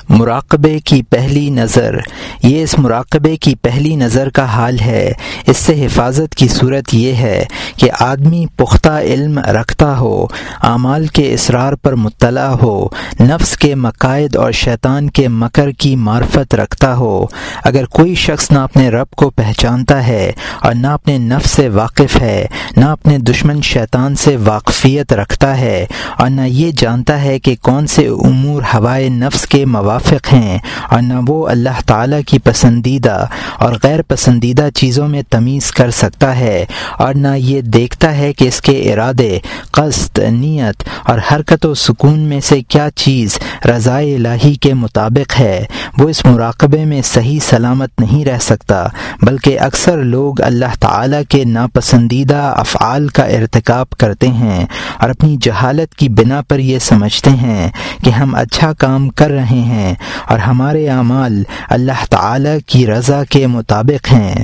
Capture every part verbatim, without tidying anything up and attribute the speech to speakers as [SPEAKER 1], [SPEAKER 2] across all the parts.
[SPEAKER 1] مراقبے کی پہلی نظر، یہ اس مراقبے کی پہلی نظر کا حال ہے۔ اس سے حفاظت کی صورت یہ ہے کہ آدمی پختہ علم رکھتا ہو، اعمال کے اسرار پر مطلع ہو، نفس کے مقاصد اور شیطان کے مکر کی معرفت رکھتا ہو۔ اگر کوئی شخص نہ اپنے رب کو پہچانتا ہے اور نہ اپنے نفس سے واقف ہے، نہ اپنے دشمن شیطان سے واقفیت رکھتا ہے، اور نہ یہ جانتا ہے کہ کون سے امور ہوائے نفس کے موافق ہیں، اور نہ وہ اللہ تعالیٰ کی پسندیدہ اور غیر پسندیدہ چیزوں میں تمیز کر سکتا ہے، اور نہ یہ دیکھتا ہے کہ اس کے ارادے، قصد، نیت اور حرکت و سکون میں سے کیا چیز رضائے الہی کے مطابق ہے، وہ اس مراقبے میں صحیح سلامت نہیں رہ سکتا، بلکہ اکثر لوگ اللہ تعالیٰ کے ناپسندیدہ افعال کا ارتکاب کرتے ہیں اور اپنی جہالت کی بنا پر یہ سمجھتے ہیں کہ ہم اچھا کام کر رہے ہیں اور ہمارے اعمال اللہ تعالیٰ کی رضا کے مطابق ہیں۔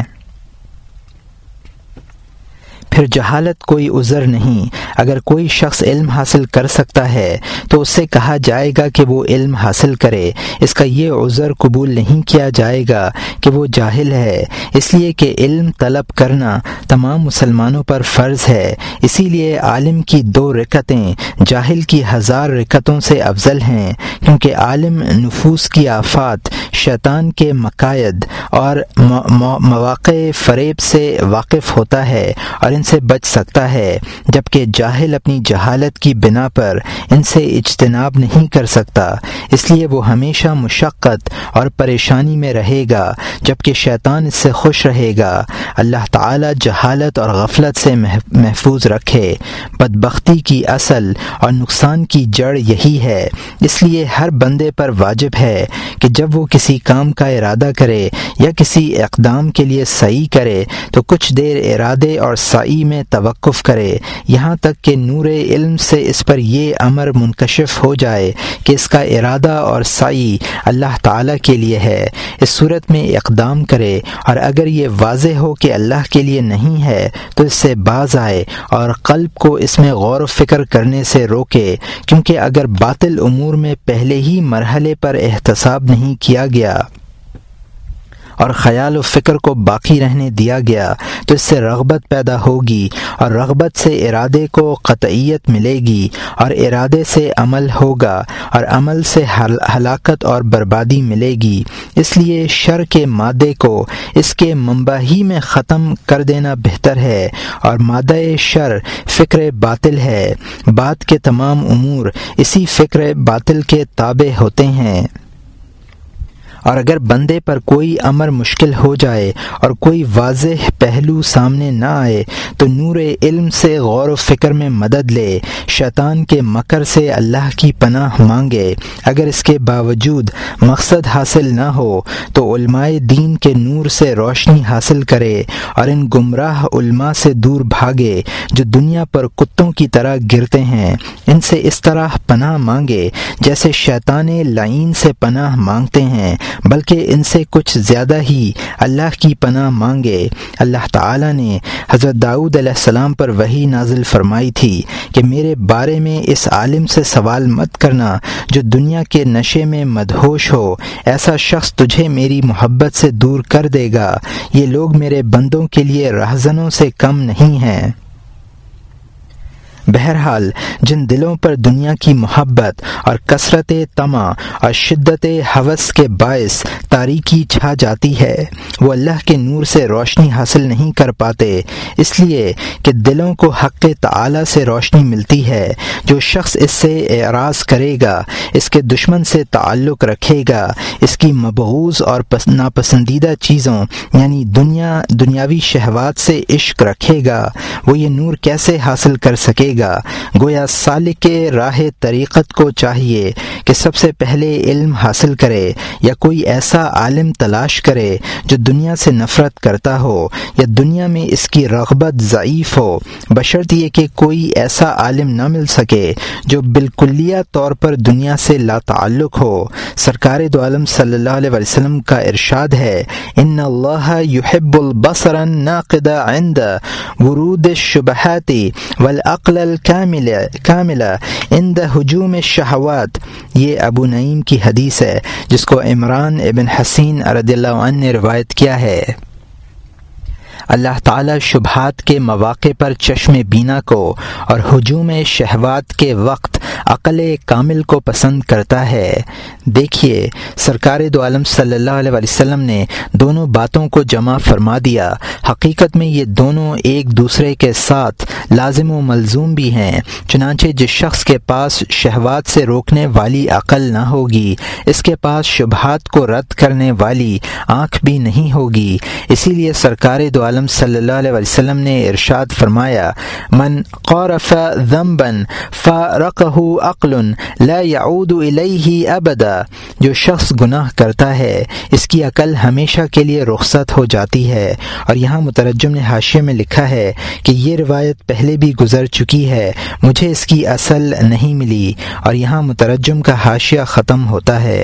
[SPEAKER 1] پھر جہالت کوئی عذر نہیں۔ اگر کوئی شخص علم حاصل کر سکتا ہے تو اس سے کہا جائے گا کہ وہ علم حاصل کرے، اس کا یہ عذر قبول نہیں کیا جائے گا کہ وہ جاہل ہے، اس لیے کہ علم طلب کرنا تمام مسلمانوں پر فرض ہے۔ اسی لیے عالم کی دو رکعتیں جاہل کی ہزار رکعتوں سے افضل ہیں، کیونکہ عالم نفوس کی آفات، شیطان کے مقاصد اور مواقع فریب سے واقف ہوتا ہے اور ان سے بچ سکتا ہے، جبکہ جاہل اپنی جہالت کی بنا پر ان سے اجتناب نہیں کر سکتا، اس لیے وہ ہمیشہ مشقت اور پریشانی میں رہے گا، جبکہ شیطان اس سے خوش رہے گا۔ اللہ تعالی جہالت اور غفلت سے محفوظ رکھے۔ بدبختی کی اصل اور نقصان کی جڑ یہی ہے، اس لیے ہر بندے پر واجب ہے کہ جب وہ کسی کام کا ارادہ کرے یا کسی اقدام کے لیے سعی کرے تو کچھ دیر ارادے اور سعی میں توقف کرے، یہاں تک کہ نور علم سے اس پر یہ امر منکشف ہو جائے کہ اس کا ارادہ اور سعی اللہ تعالیٰ کے لیے ہے۔ اس صورت میں اقدام کرے، اور اگر یہ واضح ہو کہ اللہ کے لیے نہیں ہے تو اس سے باز آئے اور قلب کو اس میں غور و فکر کرنے سے روکے، کیونکہ اگر باطل امور میں پہلے ہی مرحلے پر احتساب نہیں کیا گیا اور خیال و فکر کو باقی رہنے دیا گیا تو اس سے رغبت پیدا ہوگی، اور رغبت سے ارادے کو قطعیت ملے گی، اور ارادے سے عمل ہوگا، اور عمل سے ہلاکت اور بربادی ملے گی۔ اس لیے شر کے مادے کو اس کے منبع ہی میں ختم کر دینا بہتر ہے، اور مادہ شر فکر باطل ہے۔ بعد کے تمام امور اسی فکر باطل کے تابع ہوتے ہیں، اور اگر بندے پر کوئی امر مشکل ہو جائے اور کوئی واضح پہلو سامنے نہ آئے تو نور علم سے غور و فکر میں مدد لے، شیطان کے مکر سے اللہ کی پناہ مانگے۔ اگر اس کے باوجود مقصد حاصل نہ ہو تو علماء دین کے نور سے روشنی حاصل کرے اور ان گمراہ علماء سے دور بھاگے جو دنیا پر کتوں کی طرح گرتے ہیں۔ ان سے اس طرح پناہ مانگے جیسے شیطان لعین سے پناہ مانگتے ہیں، بلکہ ان سے کچھ زیادہ ہی اللہ کی پناہ مانگے۔ اللہ تعالیٰ نے حضرت داؤد علیہ السلام پر وحی نازل فرمائی تھی کہ میرے بارے میں اس عالم سے سوال مت کرنا جو دنیا کے نشے میں مدہوش ہو، ایسا شخص تجھے میری محبت سے دور کر دے گا۔ یہ لوگ میرے بندوں کے لیے رہزنوں سے کم نہیں ہیں۔ بہرحال جن دلوں پر دنیا کی محبت اور کثرت طمع اور شدت ہوس کے باعث تاریکی چھا جاتی ہے، وہ اللہ کے نور سے روشنی حاصل نہیں کر پاتے، اس لیے کہ دلوں کو حق تعالی سے روشنی ملتی ہے۔ جو شخص اس سے اعراض کرے گا، اس کے دشمن سے تعلق رکھے گا، اس کی مبغوض اور ناپسندیدہ چیزوں یعنی دنیا دنیاوی شہوات سے عشق رکھے گا، وہ یہ نور کیسے حاصل کر سکے گا؟ گویا سالک راہ طریقت کو چاہیے کہ سب سے پہلے علم حاصل کرے، یا کوئی ایسا عالم تلاش کرے جو دنیا سے نفرت کرتا ہو یا دنیا میں اس کی رغبت ضعیف ہو، بشرط یہ کہ کوئی ایسا عالم نہ مل سکے جو بالکلیہ طور پر دنیا سے لا تعلق ہو۔ سرکار دو عالم صلی اللہ علیہ وسلم کا ارشاد ہے، ان اللہ یحب البصر الناقد عند ورود الشبہات والعقل الکامل کامل عند ہجوم الشہوات، یہ ابو نعیم کی حدیث ہے جس کو عمران ابن حسین رضی اللہ عنہ نے روایت کیا ہے۔ اللہ تعالی شبہات کے مواقع پر چشم بینا کو اور ہجوم شہوات کے وقت عقل کامل کو پسند کرتا ہے۔ دیکھیے سرکار دو عالم صلی اللہ علیہ وسلم نے دونوں باتوں کو جمع فرما دیا۔ حقیقت میں یہ دونوں ایک دوسرے کے ساتھ لازم و ملزوم بھی ہیں، چنانچہ جس شخص کے پاس شہوات سے روکنے والی عقل نہ ہوگی، اس کے پاس شبہات کو رد کرنے والی آنکھ بھی نہیں ہوگی۔ اسی لیے سرکار دو عالم صلی اللہ علیہ وسلم نے ارشاد فرمایا، من قارف ذنبا فارقہ عقل لا يعود الیہ ابدا، جو شخص گناہ کرتا ہے اس کی عقل ہمیشہ کے لیے رخصت ہو جاتی ہے۔ اور یہاں مترجم نے حاشیے میں لکھا ہے کہ یہ روایت پہلے بھی گزر چکی ہے، مجھے اس کی اصل نہیں ملی، اور یہاں مترجم کا حاشیہ ختم ہوتا ہے۔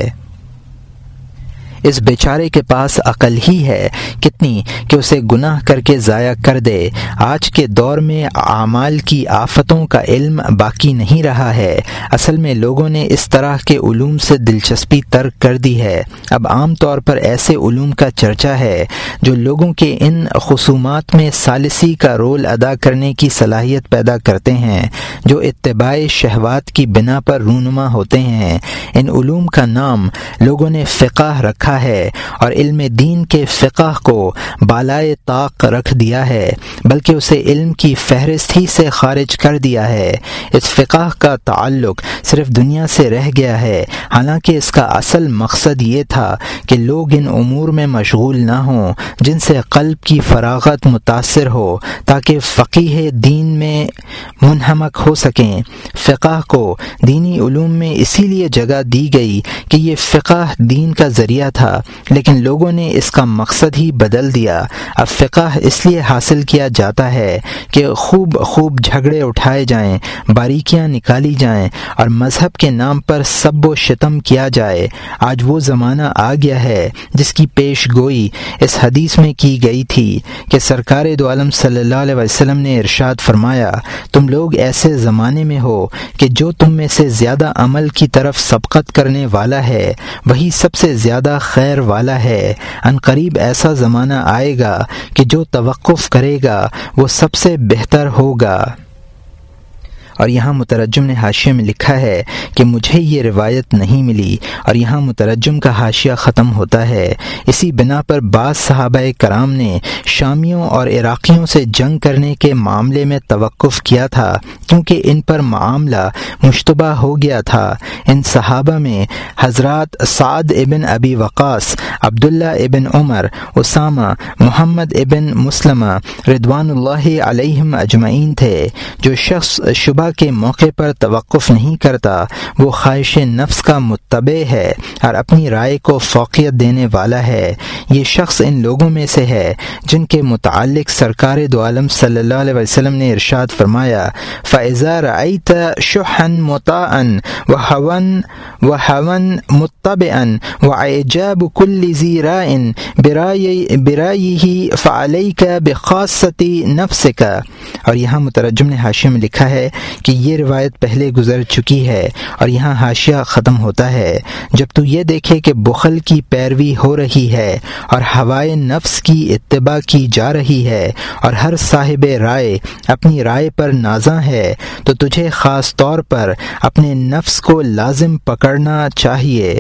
[SPEAKER 1] اس بیچارے کے پاس عقل ہی ہے کتنی کہ اسے گناہ کر کے ضائع کر دے۔ آج کے دور میں اعمال کی آفتوں کا علم باقی نہیں رہا ہے۔ اصل میں لوگوں نے اس طرح کے علوم سے دلچسپی ترک کر دی ہے۔ اب عام طور پر ایسے علوم کا چرچا ہے جو لوگوں کے ان خصومات میں ثالثی کا رول ادا کرنے کی صلاحیت پیدا کرتے ہیں جو اتباع شہوات کی بنا پر رونما ہوتے ہیں۔ ان علوم کا نام لوگوں نے فقہ رکھا ہے اور علم دین کے فقہ کو بالائے طاق رکھ دیا ہے، بلکہ اسے علم کی فہرست ہی سے خارج کر دیا ہے۔ اس فقہ کا تعلق صرف دنیا سے رہ گیا ہے، حالانکہ اس کا اصل مقصد یہ تھا کہ لوگ ان امور میں مشغول نہ ہوں جن سے قلب کی فراغت متاثر ہو، تاکہ فقیہ دین میں منہمک ہو سکیں۔ فقہ کو دینی علوم میں اسی لیے جگہ دی گئی کہ یہ فقہ دین کا ذریعہ تھا، لیکن لوگوں نے اس کا مقصد ہی بدل دیا۔ اب فقہ اس لیے حاصل کیا جاتا ہے کہ خوب خوب جھگڑے اٹھائے جائیں، باریکیاں نکالی جائیں اور مذہب کے نام پر سب و شتم کیا جائے۔ آج وہ زمانہ آ گیا ہے جس کی پیش گوئی اس حدیث میں کی گئی تھی کہ سرکار دو عالم صلی اللہ علیہ وسلم نے ارشاد فرمایا، تم لوگ ایسے زمانے میں ہو کہ جو تم میں سے زیادہ عمل کی طرف سبقت کرنے والا ہے وہی سب سے زیادہ خیر والا ہے۔ ان قریب ایسا زمانہ آئے گا کہ جو توقف کرے گا وہ سب سے بہتر ہوگا۔ اور یہاں مترجم نے حاشیے میں لکھا ہے کہ مجھے یہ روایت نہیں ملی، اور یہاں مترجم کا حاشیہ ختم ہوتا ہے۔ اسی بنا پر بعض صحابہ کرام نے شامیوں اور عراقیوں سے جنگ کرنے کے معاملے میں توقف کیا تھا، کیونکہ ان پر معاملہ مشتبہ ہو گیا تھا۔ ان صحابہ میں حضرات سعد ابن ابی وقاص، عبداللہ ابن عمر، اسامہ، محمد ابن مسلمہ رضوان اللہ علیہم اجمعین تھے۔ جو شخص شبہ کے موقع پر توقف نہیں کرتا وہ خواہش نفس کا متبع ہے اور اپنی رائے کو فوقیت دینے والا ہے۔ یہ شخص ان لوگوں میں سے ہے جن کے متعلق سرکار دو عالم صلی اللہ علیہ وسلم نے ارشاد فرمایا، فَإِذَا رَأَيْتَ شُحًّا مُطَاعًا وَهَوًا وَهَوًا مُتَّبِعًا وَإِعْجَابُ كُلِّ ذِي رَاءٍ بِرَأْيِهِ فَعَلَيْكَ بِخَاصَّةِ نَفْسِكَ۔ اور یہاں مترجم نے حاشیے میں لکھا ہے کہ یہ روایت پہلے گزر چکی ہے، اور یہاں حاشیہ ختم ہوتا ہے۔ جب تو یہ دیکھے کہ بخل کی پیروی ہو رہی ہے اور ہوائے نفس کی اتباع کی جا رہی ہے اور ہر صاحب رائے اپنی رائے پر نازاں ہے، تو تجھے خاص طور پر اپنے نفس کو لازم پکڑنا چاہیے۔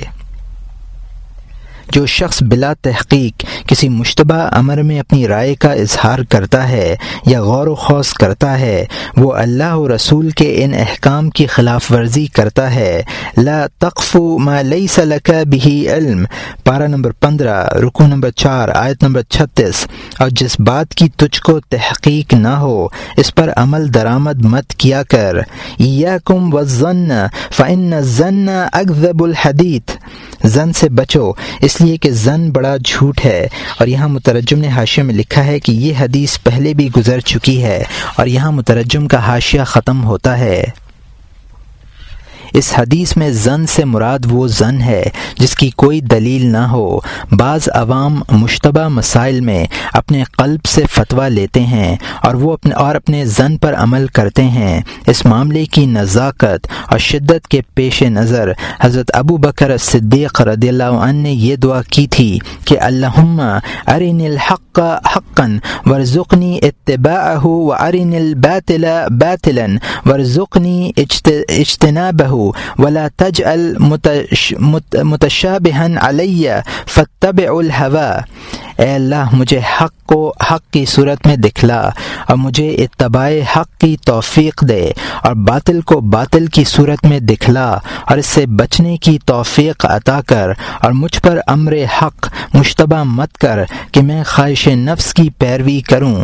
[SPEAKER 1] جو شخص بلا تحقیق کسی مشتبہ امر میں اپنی رائے کا اظہار کرتا ہے یا غور و خوض کرتا ہے، وہ اللہ و رسول کے ان احکام کی خلاف ورزی کرتا ہے۔ لا تقف ما لیس لک به علم، پارہ نمبر پندرہ، رکوع نمبر چار، آیت نمبر چھتیس۔ اور جس بات کی تجھ کو تحقیق نہ ہو اس پر عمل درآمد مت کیا کر۔ ایاکم والظن فإن الظن اکذب الحدیث، زن سے بچو اس لیے کہ زن بڑا جھوٹ ہے۔ اور یہاں مترجم نے حاشیے میں لکھا ہے کہ یہ حدیث پہلے بھی گزر چکی ہے، اور یہاں مترجم کا حاشیہ ختم ہوتا ہے۔ اس حدیث میں زن سے مراد وہ زن ہے جس کی کوئی دلیل نہ ہو۔ بعض عوام مشتبہ مسائل میں اپنے قلب سے فتویٰ لیتے ہیں اور وہ اپنے اور اپنے زن پر عمل کرتے ہیں۔ اس معاملے کی نزاکت اور شدت کے پیش نظر حضرت ابو بکر صدیق رضی اللہ عنہ نے یہ دعا کی تھی کہ اللہم ارنی الحق حقا وارزقنی اتباعہ وارنی الباطل باطلا وارزقنی اجتنابہ ولا تجعل متشابہا علی فاتبع الہوی۔ اے اللہ مجھے حق کو حق کی صورت میں دکھلا اور مجھے اتباع حق کی توفیق دے، اور باطل کو باطل کی صورت میں دکھلا اور اس سے بچنے کی توفیق عطا کر، اور مجھ پر امر حق مشتبہ مت کر کہ میں خواہش نفس کی پیروی کروں۔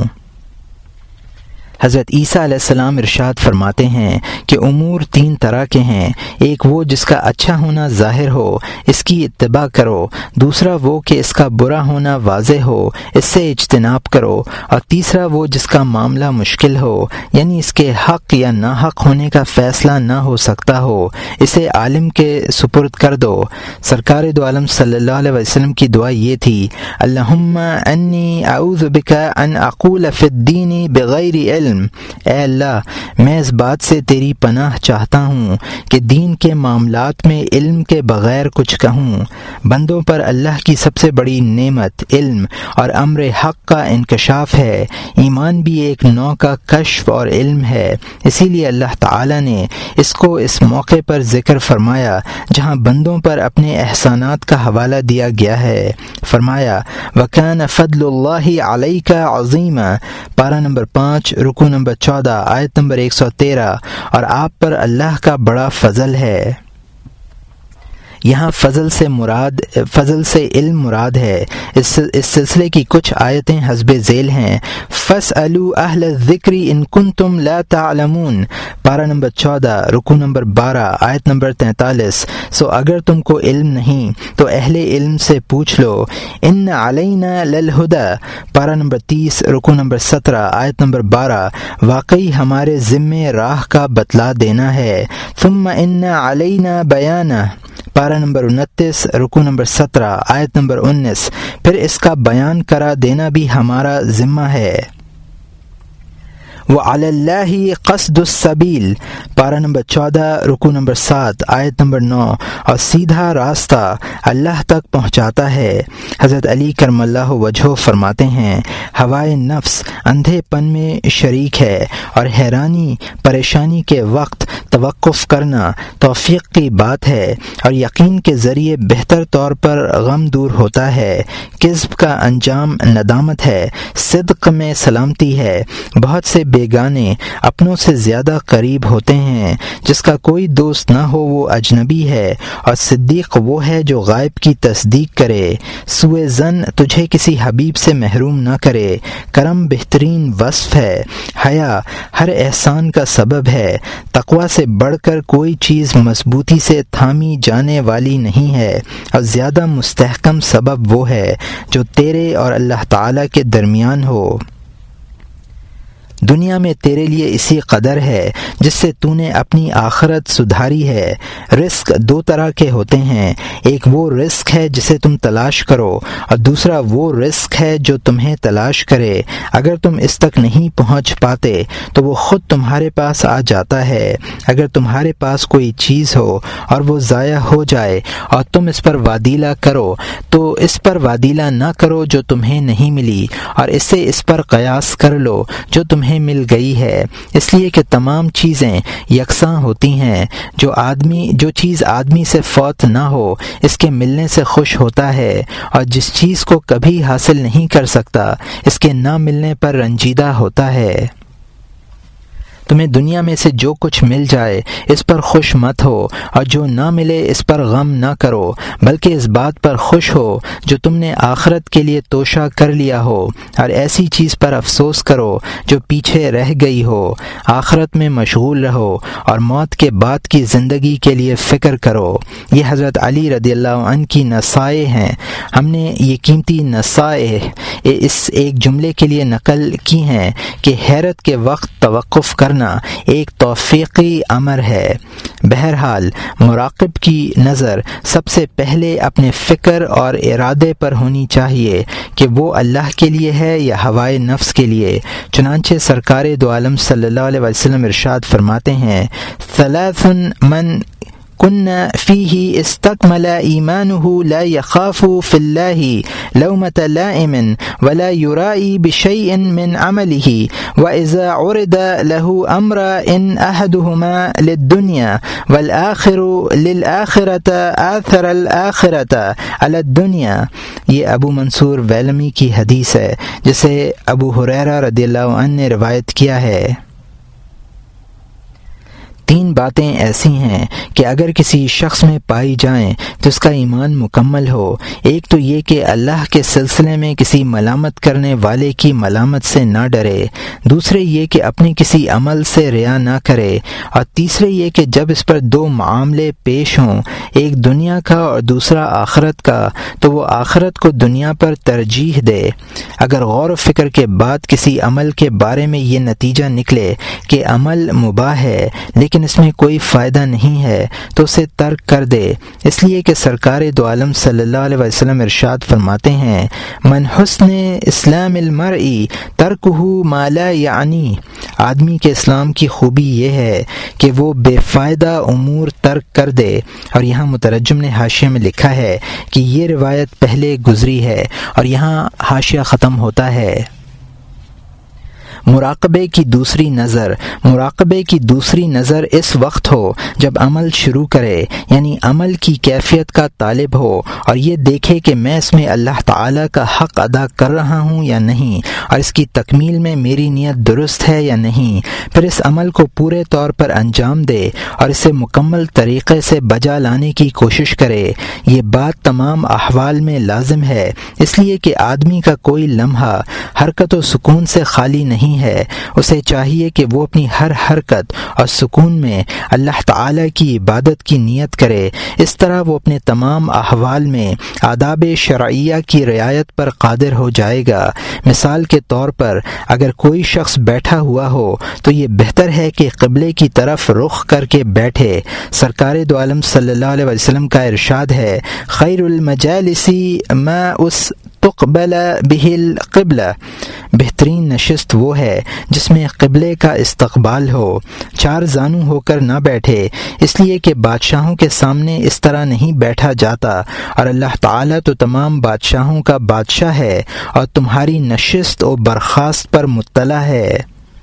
[SPEAKER 1] حضرت عیسیٰ علیہ السلام ارشاد فرماتے ہیں کہ امور تین طرح کے ہیں، ایک وہ جس کا اچھا ہونا ظاہر ہو، اس کی اتباع کرو، دوسرا وہ کہ اس کا برا ہونا واضح ہو، اس سے اجتناب کرو، اور تیسرا وہ جس کا معاملہ مشکل ہو، یعنی اس کے حق یا ناحق ہونے کا فیصلہ نہ ہو سکتا ہو، اسے عالم کے سپرد کر دو۔ سرکار دو عالم صلی اللہ علیہ وسلم کی دعا یہ تھی، اللہم انی اعوذ بک ان اقول فی الدین بغیر علم۔ اے اللہ میں اس بات سے تیری پناہ چاہتا ہوں کہ دین کے معاملات میں علم کے بغیر کچھ کہوں۔ بندوں پر اللہ کی سب سے بڑی نعمت علم اور امر حق کا انکشاف ہے۔ ایمان بھی ایک نوع کا کشف اور علم ہے، اسی لیے اللہ تعالی نے اس کو اس موقع پر ذکر فرمایا جہاں بندوں پر اپنے احسانات کا حوالہ دیا گیا ہے۔ فرمایا وَكَانَ فَضْلُ اللَّهِ عَلَيْكَ عَظِيمًا، پارہ نمبر پانچ رکوع نمبر چودہ آیت نمبر ایک سو تیرہ، اور آپ پر اللہ کا بڑا فضل ہے۔ یہاں فضل سے مراد فضل سے علم مراد ہے۔ اس اس سلسلے کی کچھ آیتیں حسب ذیل ہیں۔ فَاسْأَلُوا أَهْلَ الذِّكْرِ إِن كُنتُمْ لَا تَعْلَمُونَ، پارہ نمبر چودہ رکوع نمبر بارہ آیت نمبر تینتالیس۔ سو اگر تم کو علم نہیں تو اہل علم سے پوچھ لو۔ إِنَّ عَلَيْنَا لَلْهُدَى، پارہ نمبر تیس رکوع نمبر سترہ آیت نمبر بارہ، واقعی ہمارے ذمے راہ کا بتلا دینا ہے۔ ثُمَّ إِنَّ عَلَيْنَا بَيَانَهُ، پارہ نمبر انتیس رکوع نمبر سترہ آیت نمبر انیس، پھر اس کا بیان کرا دینا بھی ہمارا ذمہ ہے۔ وَعَلَى اللَّهِ قَصْدُ السَّبِيلِ، پارہ نمبر چودہ رکوع نمبر سات آیت نمبر نو، اور سیدھا راستہ اللہ تک پہنچاتا ہے۔ حضرت علی کرم اللہ وجہہ فرماتے ہیں ہوائے نفس اندھے پن میں شریک ہے، اور حیرانی پریشانی کے وقت توقف کرنا توفیق کی بات ہے، اور یقین کے ذریعے بہتر طور پر غم دور ہوتا ہے۔ کذب کا انجام ندامت ہے، صدق میں سلامتی ہے۔ بہت سے بیگانے اپنوں سے زیادہ قریب ہوتے ہیں، جس کا کوئی دوست نہ ہو وہ اجنبی ہے، اور صدیق وہ ہے جو غائب کی تصدیق کرے۔ سوء ظن تجھے کسی حبیب سے محروم نہ کرے۔ کرم بہترین وصف ہے۔ حیا ہر احسان کا سبب ہے۔ تقوی سے بڑھ کر کوئی چیز مضبوطی سے تھامی جانے والی نہیں ہے، اور زیادہ مستحکم سبب وہ ہے جو تیرے اور اللہ تعالی کے درمیان ہو۔ دنیا میں تیرے لیے اسی قدر ہے جس سے تو نے اپنی آخرت سدھاری ہے۔ رزق دو طرح کے ہوتے ہیں، ایک وہ رزق ہے جسے تم تلاش کرو، اور دوسرا وہ رزق ہے جو تمہیں تلاش کرے۔ اگر تم اس تک نہیں پہنچ پاتے تو وہ خود تمہارے پاس آ جاتا ہے۔ اگر تمہارے پاس کوئی چیز ہو اور وہ ضائع ہو جائے اور تم اس پر وادیلہ کرو تو اس پر وادیلہ نہ کرو جو تمہیں نہیں ملی، اور اس سے اس پر قیاس کر لو جو تمہیں مل گئی ہے، اس لیے کہ تمام چیزیں یکساں ہوتی ہیں۔ جو آدمی جو چیز آدمی سے فوت نہ ہو اس کے ملنے سے خوش ہوتا ہے، اور جس چیز کو کبھی حاصل نہیں کر سکتا اس کے نہ ملنے پر رنجیدہ ہوتا ہے۔ تمہیں دنیا میں سے جو کچھ مل جائے اس پر خوش مت ہو، اور جو نہ ملے اس پر غم نہ کرو، بلکہ اس بات پر خوش ہو جو تم نے آخرت کے لیے توشہ کر لیا ہو، اور ایسی چیز پر افسوس کرو جو پیچھے رہ گئی ہو۔ آخرت میں مشغول رہو اور موت کے بعد کی زندگی کے لیے فکر کرو۔ یہ حضرت علی رضی اللہ عنہ کی نصائح ہیں۔ ہم نے یہ قیمتی نصائح اس ایک جملے کے لیے نقل کی ہیں کہ حیرت کے وقت توقف کر کرنا ایک توفیقی امر ہے۔ بہرحال مراقب کی نظر سب سے پہلے اپنے فکر اور ارادے پر ہونی چاہیے کہ وہ اللہ کے لیے ہے یا ہوائے نفس کے لیے۔ چنانچہ سرکار دو عالم صلی اللہ علیہ وسلم ارشاد فرماتے ہیں، ثلاث من کن فیہ استکمل ایمانہ لا یخاف فی اللہ لومۃ لائم ولا یرائی بشیء من عملہ واذا عرض له امر ان احدہما للدنیا والآخر للآخرۃ آثر الآخرۃ علی الدنیا۔ یہ ابو منصور ویلمی کی حدیث ہے جسے ابو ہریرہ رضی اللہ عنہ نے روایت کیا ہے۔ تین باتیں ایسی ہیں کہ اگر کسی شخص میں پائی جائیں تو اس کا ایمان مکمل ہو۔ ایک تو یہ کہ اللہ کے سلسلے میں کسی ملامت کرنے والے کی ملامت سے نہ ڈرے، دوسرے یہ کہ اپنے کسی عمل سے ریا نہ کرے، اور تیسرے یہ کہ جب اس پر دو معاملے پیش ہوں، ایک دنیا کا اور دوسرا آخرت کا، تو وہ آخرت کو دنیا پر ترجیح دے۔ اگر غور و فکر کے بعد کسی عمل کے بارے میں یہ نتیجہ نکلے کہ عمل مباح ہے لیکن اس میں کوئی فائدہ نہیں ہے تو اسے ترک کر دے، اس لیے کہ سرکار دو عالم صلی اللہ علیہ وسلم ارشاد فرماتے ہیں، من حسن اسلام المرء ترکہ ما لا یعنی، آدمی کے اسلام کی خوبی یہ ہے کہ وہ بے فائدہ امور ترک کر دے۔ اور یہاں مترجم نے حاشیہ میں لکھا ہے کہ یہ روایت پہلے گزری ہے، اور یہاں حاشیہ ختم ہوتا ہے۔ مراقبے کی دوسری نظر مراقبے کی دوسری نظر اس وقت ہو جب عمل شروع کرے، یعنی عمل کی کیفیت کا طالب ہو اور یہ دیکھے کہ میں اس میں اللہ تعالیٰ کا حق ادا کر رہا ہوں یا نہیں، اور اس کی تکمیل میں میری نیت درست ہے یا نہیں، پھر اس عمل کو پورے طور پر انجام دے اور اسے مکمل طریقے سے بجا لانے کی کوشش کرے۔ یہ بات تمام احوال میں لازم ہے، اس لیے کہ آدمی کا کوئی لمحہ حرکت و سکون سے خالی نہیں ہے۔ اسے چاہیے کہ وہ اپنی ہر حرکت اور سکون میں اللہ تعالی کی عبادت کی نیت کرے۔ اس طرح وہ اپنے تمام احوال میں آداب شرعیہ کی رعایت پر قادر ہو جائے گا۔ مثال کے طور پر اگر کوئی شخص بیٹھا ہوا ہو تو یہ بہتر ہے کہ قبلے کی طرف رخ کر کے بیٹھے۔ سرکار دو عالم صلی اللہ علیہ وسلم کا ارشاد ہے، خیر المجالس ما اس تقبل بہ القبلہ، بہترین نشست وہ ہے جس میں قبلے کا استقبال ہو۔ چار زانو ہو کر نہ بیٹھے، اس لیے کہ بادشاہوں کے سامنے اس طرح نہیں بیٹھا جاتا، اور اللہ تعالیٰ تو تمام بادشاہوں کا بادشاہ ہے اور تمہاری نشست و برخاست پر مطلع ہے۔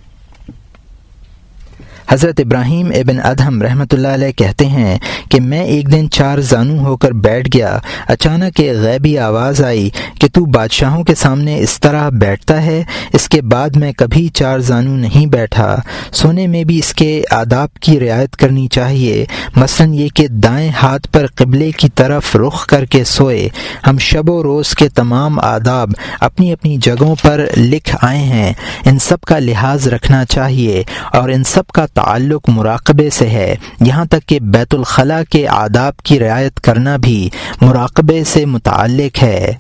[SPEAKER 1] حضرت ابراہیم ابن ادہم رحمۃ اللہ علیہ کہتے ہیں کہ میں ایک دن چار زانو ہو کر بیٹھ گیا، اچانک ایک غیبی آواز آئی کہ تو بادشاہوں کے سامنے اس طرح بیٹھتا ہے۔ اس کے بعد میں کبھی چار زانو نہیں بیٹھا۔ سونے میں بھی اس کے آداب کی رعایت کرنی چاہیے، مثلاً یہ کہ دائیں ہاتھ پر قبلے کی طرف رخ کر کے سوئے۔ ہم شب و روز کے تمام آداب اپنی اپنی جگہوں پر لکھ آئے ہیں، ان سب کا لحاظ رکھنا چاہیے، اور ان سب کا تعلق مراقبے سے ہے، یہاں تک کہ بیت الخلاء کے آداب کی رعایت کرنا بھی مراقبے سے متعلق ہے۔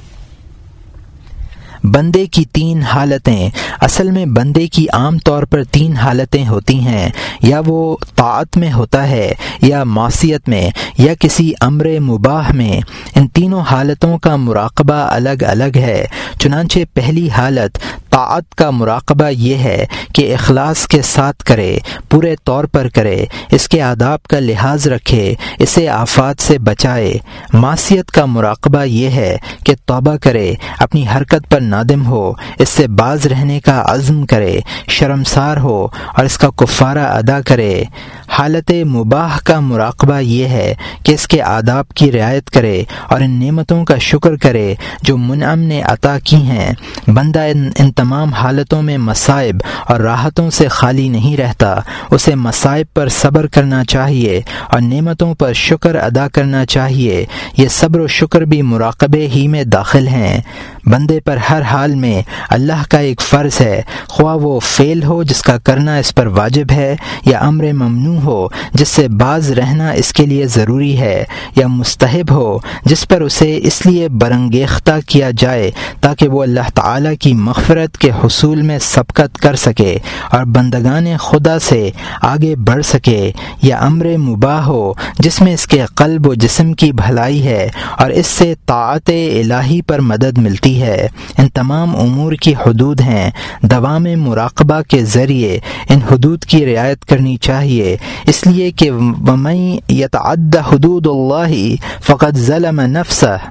[SPEAKER 1] بندے کی تین حالتیں، اصل میں بندے کی عام طور پر تین حالتیں ہوتی ہیں، یا وہ طاعت میں ہوتا ہے، یا معصیت میں، یا کسی امر مباح میں۔ ان تینوں حالتوں کا مراقبہ الگ الگ ہے۔ چنانچہ پہلی حالت طاعت کا مراقبہ یہ ہے کہ اخلاص کے ساتھ کرے، پورے طور پر کرے، اس کے آداب کا لحاظ رکھے، اسے آفات سے بچائے۔ معصیت کا مراقبہ یہ ہے کہ توبہ کرے، اپنی حرکت پر نادم ہو، اس سے باز رہنے کا عزم کرے، شرمسار ہو اور اس کا کفارہ ادا کرے۔ حالت مباح کا مراقبہ یہ ہے کہ اس کے آداب کی رعایت کرے اور ان نعمتوں کا شکر کرے جو منعم نے عطا کی ہیں۔ بندہ ان, ان تمام حالتوں میں مصائب اور راحتوں سے خالی نہیں رہتا، اسے مصائب پر صبر کرنا چاہیے اور نعمتوں پر شکر ادا کرنا چاہیے۔ یہ صبر و شکر بھی مراقبے ہی میں داخل ہیں۔ بندے پر ہر حال میں اللہ کا ایک فرض ہے، خواہ وہ فعل ہو جس کا کرنا اس پر واجب ہے، یا امر ممنوع ہو جس سے باز رہنا اس کے لیے ضروری ہے، یا مستحب ہو جس پر اسے اس لیے برانگیختہ کیا جائے تاکہ وہ اللہ تعالیٰ کی مغفرت مقصد کے حصول میں سبقت کر سکے اور بندگان خدا سے آگے بڑھ سکے، یا امر مباح ہو جس میں اس کے قلب و جسم کی بھلائی ہے اور اس سے طاعت الہی پر مدد ملتی ہے، ان تمام امور کی حدود ہیں۔ دوام مراقبہ کے ذریعے ان حدود کی رعایت کرنی چاہیے، اس لیے کہ وَمَن يَتَعَدَّ حُدُودَ اللَّهِ فَقَدْ ظَلَمَ نَفْسَهُ۔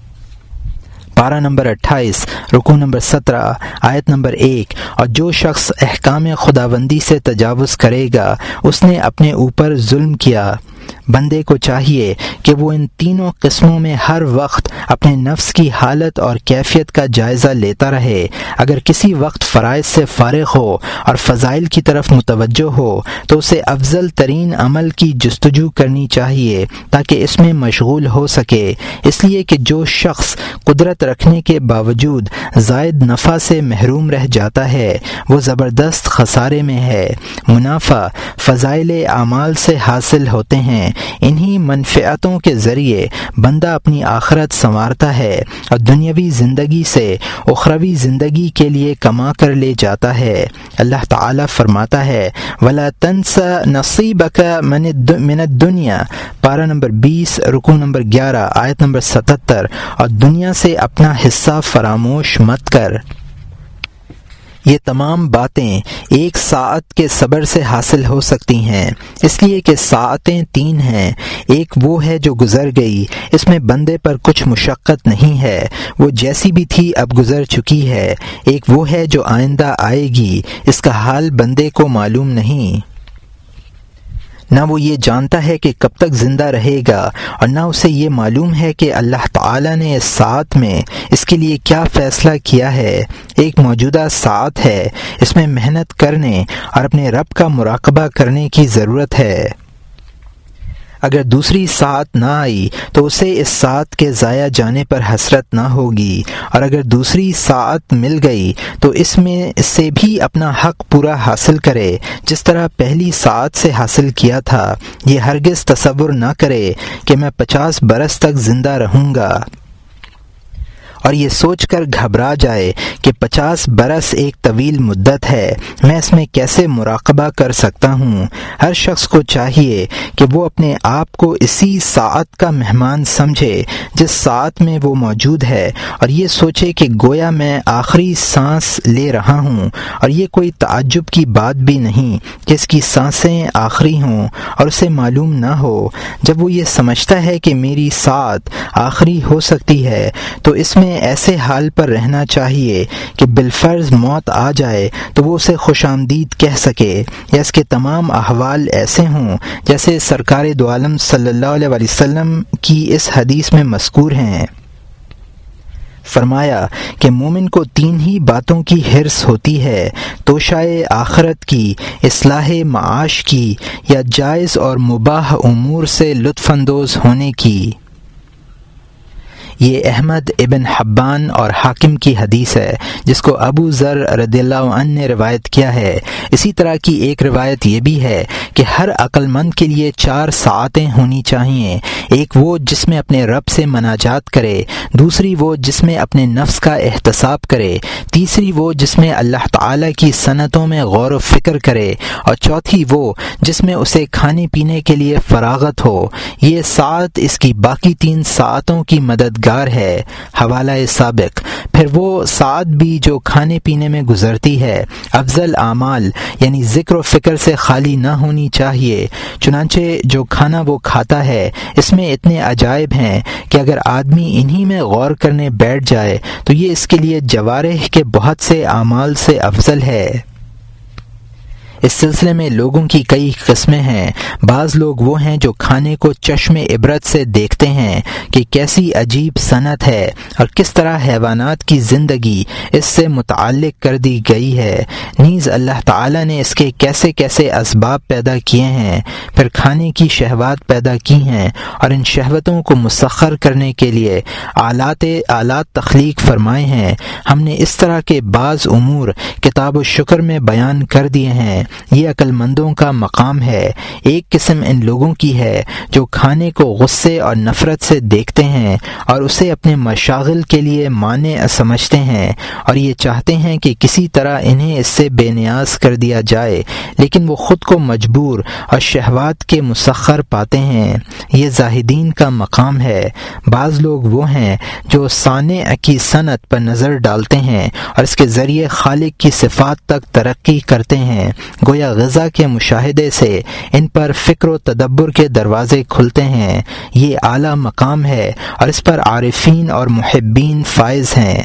[SPEAKER 1] پارہ نمبر اٹھائیس، رکوع نمبر سترہ، آیت نمبر ایک۔ اور جو شخص احکام خداوندی سے تجاوز کرے گا اس نے اپنے اوپر ظلم کیا۔ بندے کو چاہیے کہ وہ ان تینوں قسموں میں ہر وقت اپنے نفس کی حالت اور کیفیت کا جائزہ لیتا رہے۔ اگر کسی وقت فرائض سے فارغ ہو اور فضائل کی طرف متوجہ ہو تو اسے افضل ترین عمل کی جستجو کرنی چاہیے تاکہ اس میں مشغول ہو سکے، اس لیے کہ جو شخص قدرت رکھنے کے باوجود زائد نفع سے محروم رہ جاتا ہے وہ زبردست خسارے میں ہے۔ منافع فضائل اعمال سے حاصل ہوتے ہیں، انہی منفعتوں کے ذریعے بندہ اپنی آخرت سنوارتا ہے اور دنیاوی زندگی سے اخروی زندگی کے لیے کما کر لے جاتا ہے۔ اللہ تعالیٰ فرماتا ہے وَلَا تَنْسَ نَصِيبَكَ مِنَ الدُّنْيَا، پارہ نمبر بیس، رکوع نمبر گیارہ، آیت نمبر ستتر، اور دنیا سے اپنا حصہ فراموش مت کر۔ یہ تمام باتیں ایک ساعت کے صبر سے حاصل ہو سکتی ہیں، اس لیے کہ ساعتیں تین ہیں۔ ایک وہ ہے جو گزر گئی، اس میں بندے پر کچھ مشقت نہیں ہے، وہ جیسی بھی تھی اب گزر چکی ہے۔ ایک وہ ہے جو آئندہ آئے گی، اس کا حال بندے کو معلوم نہیں، نہ وہ یہ جانتا ہے کہ کب تک زندہ رہے گا، اور نہ اسے یہ معلوم ہے کہ اللہ تعالیٰ نے اس ساعت میں اس کے لیے کیا فیصلہ کیا ہے۔ ایک موجودہ ساعت ہے، اس میں محنت کرنے اور اپنے رب کا مراقبہ کرنے کی ضرورت ہے۔ اگر دوسری ساعت نہ آئی تو اسے اس ساعت کے ضائع جانے پر حسرت نہ ہوگی، اور اگر دوسری ساعت مل گئی تو اس میں سے بھی اپنا حق پورا حاصل کرے جس طرح پہلی ساعت سے حاصل کیا تھا۔ یہ ہرگز تصور نہ کرے کہ میں پچاس برس تک زندہ رہوں گا اور یہ سوچ کر گھبرا جائے کہ پچاس برس ایک طویل مدت ہے، میں اس میں کیسے مراقبہ کر سکتا ہوں۔ ہر شخص کو چاہیے کہ وہ اپنے آپ کو اسی ساعت کا مہمان سمجھے جس ساعت میں وہ موجود ہے، اور یہ سوچے کہ گویا میں آخری سانس لے رہا ہوں، اور یہ کوئی تعجب کی بات بھی نہیں کہ اس کی سانسیں آخری ہوں اور اسے معلوم نہ ہو۔ جب وہ یہ سمجھتا ہے کہ میری ساعت آخری ہو سکتی ہے تو اس میں ایسے حال پر رہنا چاہیے کہ بالفرض موت آ جائے تو وہ اسے خوش آمدید کہہ سکے، یا اس کے تمام احوال ایسے ہوں جیسے سرکار دو عالم صلی اللہ علیہ وسلم کی اس حدیث میں مذکور ہیں۔ فرمایا کہ مومن کو تین ہی باتوں کی حرص ہوتی ہے، توشائے آخرت کی، اصلاح معاش کی، یا جائز اور مباح امور سے لطف اندوز ہونے کی۔ یہ احمد ابن حبان اور حاکم کی حدیث ہے جس کو ابو ذر رضی اللہ عنہ نے روایت کیا ہے۔ اسی طرح کی ایک روایت یہ بھی ہے کہ ہر عقل مند کے لیے چار ساعتیں ہونی چاہیے، ایک وہ جس میں اپنے رب سے مناجات کرے، دوسری وہ جس میں اپنے نفس کا احتساب کرے، تیسری وہ جس میں اللہ تعالی کی سنتوں میں غور و فکر کرے، اور چوتھی وہ جس میں اسے کھانے پینے کے لیے فراغت ہو۔ یہ ساعت اس کی باقی تین ساعتوں کی مدد گار ہے۔ حوالہ سابق۔ پھر وہ ساعت بھی جو کھانے پینے میں گزرتی ہے افضل اعمال یعنی ذکر و فکر سے خالی نہ ہونی چاہیے، چنانچہ جو کھانا وہ کھاتا ہے اس میں اتنے عجائب ہیں کہ اگر آدمی انہی میں غور کرنے بیٹھ جائے تو یہ اس کے لیے جوارح کے بہت سے اعمال سے افضل ہے۔ اس سلسلے میں لوگوں کی کئی قسمیں ہیں۔ بعض لوگ وہ ہیں جو کھانے کو چشم عبرت سے دیکھتے ہیں کہ کیسی عجیب صنعت ہے اور کس طرح حیوانات کی زندگی اس سے متعلق کر دی گئی ہے، نیز اللہ تعالیٰ نے اس کے کیسے کیسے اسباب پیدا کیے ہیں، پھر کھانے کی شہوات پیدا کی ہیں اور ان شہوتوں کو مسخر کرنے کے لیے آلات آلات تخلیق فرمائے ہیں۔ ہم نے اس طرح کے بعض امور کتاب و شکر میں بیان کر دیے ہیں یہ عقل مندوں کا مقام ہے۔ ایک قسم ان لوگوں کی ہے جو کھانے کو غصے اور نفرت سے دیکھتے ہیں اور اسے اپنے مشاغل کے لیے مانع سمجھتے ہیں اور یہ چاہتے ہیں کہ کسی طرح انہیں اس سے بے نیاز کر دیا جائے، لیکن وہ خود کو مجبور اور شہوات کے مسخر پاتے ہیں۔ یہ زاہدین کا مقام ہے۔ بعض لوگ وہ ہیں جو صانع کی صنعت پر نظر ڈالتے ہیں اور اس کے ذریعے خالق کی صفات تک ترقی کرتے ہیں، گویا غذا کے مشاہدے سے ان پر فکر و تدبر کے دروازے کھلتے ہیں۔ یہ اعلیٰ مقام ہے اور اس پر عارفین اور محبین فائز ہیں،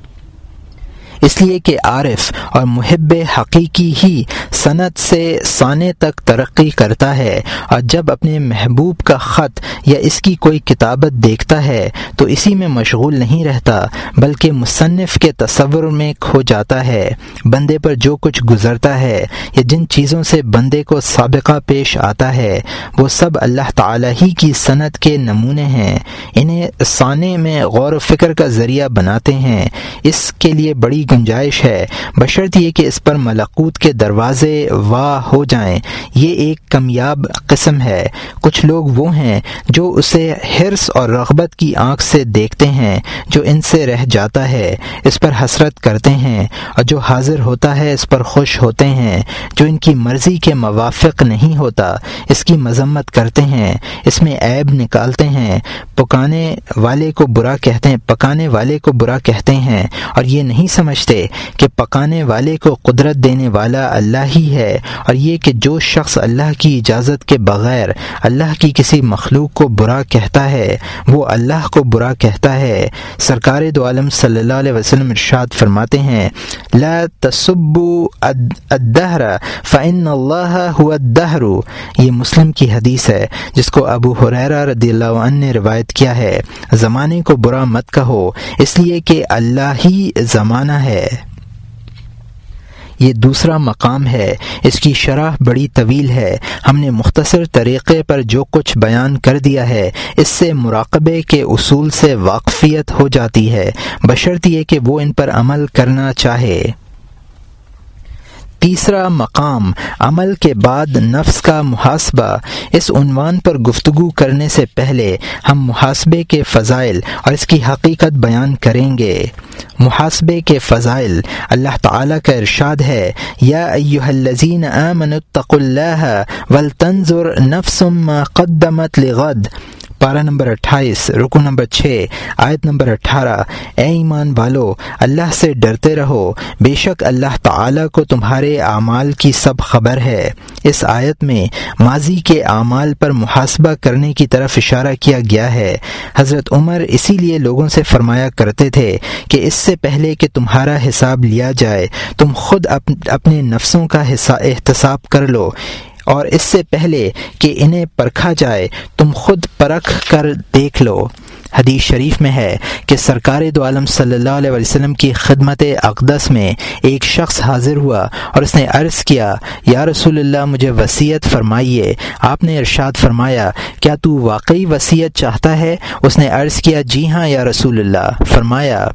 [SPEAKER 1] اس لیے کہ عارف اور محب حقیقی ہی صنعت سے صانع تک ترقی کرتا ہے، اور جب اپنے محبوب کا خط یا اس کی کوئی کتابت دیکھتا ہے تو اسی میں مشغول نہیں رہتا بلکہ مصنف کے تصور میں کھو جاتا ہے۔ بندے پر جو کچھ گزرتا ہے یا جن چیزوں سے بندے کو سابقہ پیش آتا ہے وہ سب اللہ تعالی ہی کی صنعت کے نمونے ہیں، انہیں صانع میں غور و فکر کا ذریعہ بناتے ہیں۔ اس کے لیے بڑی گنجائش ہے، بشرط یہ کہ اس پر ملکوت کے دروازے واہ ہو جائیں۔ یہ ایک کمیاب قسم ہے۔ کچھ لوگ وہ ہیں جو اسے حرص اور رغبت کی آنکھ سے دیکھتے ہیں، جو ان سے رہ جاتا ہے اس پر حسرت کرتے ہیں، اور جو حاضر ہوتا ہے اس پر خوش ہوتے ہیں، جو ان کی مرضی کے موافق نہیں ہوتا اس کی مذمت کرتے ہیں، اس میں عیب نکالتے ہیں، پکانے والے کو برا کہتے ہیں پکانے والے کو برا کہتے ہیں اور یہ نہیں سمجھتے کہ پکانے والے کو قدرت دینے والا اللہ ہی ہے، اور یہ کہ جو شخص اللہ کی اجازت کے بغیر اللہ کی کسی مخلوق کو برا کہتا ہے وہ اللہ کو برا کہتا ہے۔ سرکار دو عالم صلی اللہ علیہ وسلم ارشاد فرماتے ہیں، لا تسبوا الدہر فإن اللہ هو الدہر۔ یہ مسلم کی حدیث ہے جس کو ابو ہریرہ رضی اللہ عنہ نے روایت کیا ہے۔ زمانے کو برا مت کہو اس لیے کہ اللہ ہی زمانہ ہے۔ یہ دوسرا مقام ہے، اس کی شرح بڑی طویل ہے، ہم نے مختصر طریقے پر جو کچھ بیان کر دیا ہے اس سے مراقبے کے اصول سے واقفیت ہو جاتی ہے، بشرط یہ کہ وہ ان پر عمل کرنا چاہے۔ تیسرا مقام، عمل کے بعد نفس کا محاسبہ۔ اس عنوان پر گفتگو کرنے سے پہلے ہم محاسبے کے فضائل اور اس کی حقیقت بیان کریں گے۔ محاسبے کے فضائل، اللہ تعالیٰ کا ارشاد ہے، یا ایہا الذین آمنوا اتقوا اللہ ولتنظر نفس ما قدمت لغد، پارہ نمبر اٹھائیس، رکو نمبر چھ، آیت نمبر اٹھارہ۔ اے ایمان والو، اللہ سے ڈرتے رہو، بے شک اللہ تعالیٰ کو تمہارے اعمال کی سب خبر ہے۔ اس آیت میں ماضی کے اعمال پر محاسبہ کرنے کی طرف اشارہ کیا گیا ہے۔ حضرت عمر اسی لیے لوگوں سے فرمایا کرتے تھے کہ اس سے پہلے کہ تمہارا حساب لیا جائے تم خود اپنے نفسوں کا احتساب کر لو، اور اس سے پہلے کہ انہیں پرکھا جائے تم خود پرکھ کر دیکھ لو۔ حدیث شریف میں ہے کہ سرکار دو عالم صلی اللہ علیہ وسلم کی خدمت اقدس میں ایک شخص حاضر ہوا اور اس نے عرض کیا، یا رسول اللہ مجھے وصیت فرمائیے۔ آپ نے ارشاد فرمایا، کیا تو واقعی وصیت چاہتا ہے؟ اس نے عرض کیا، جی ہاں یا رسول اللہ۔ فرمایا،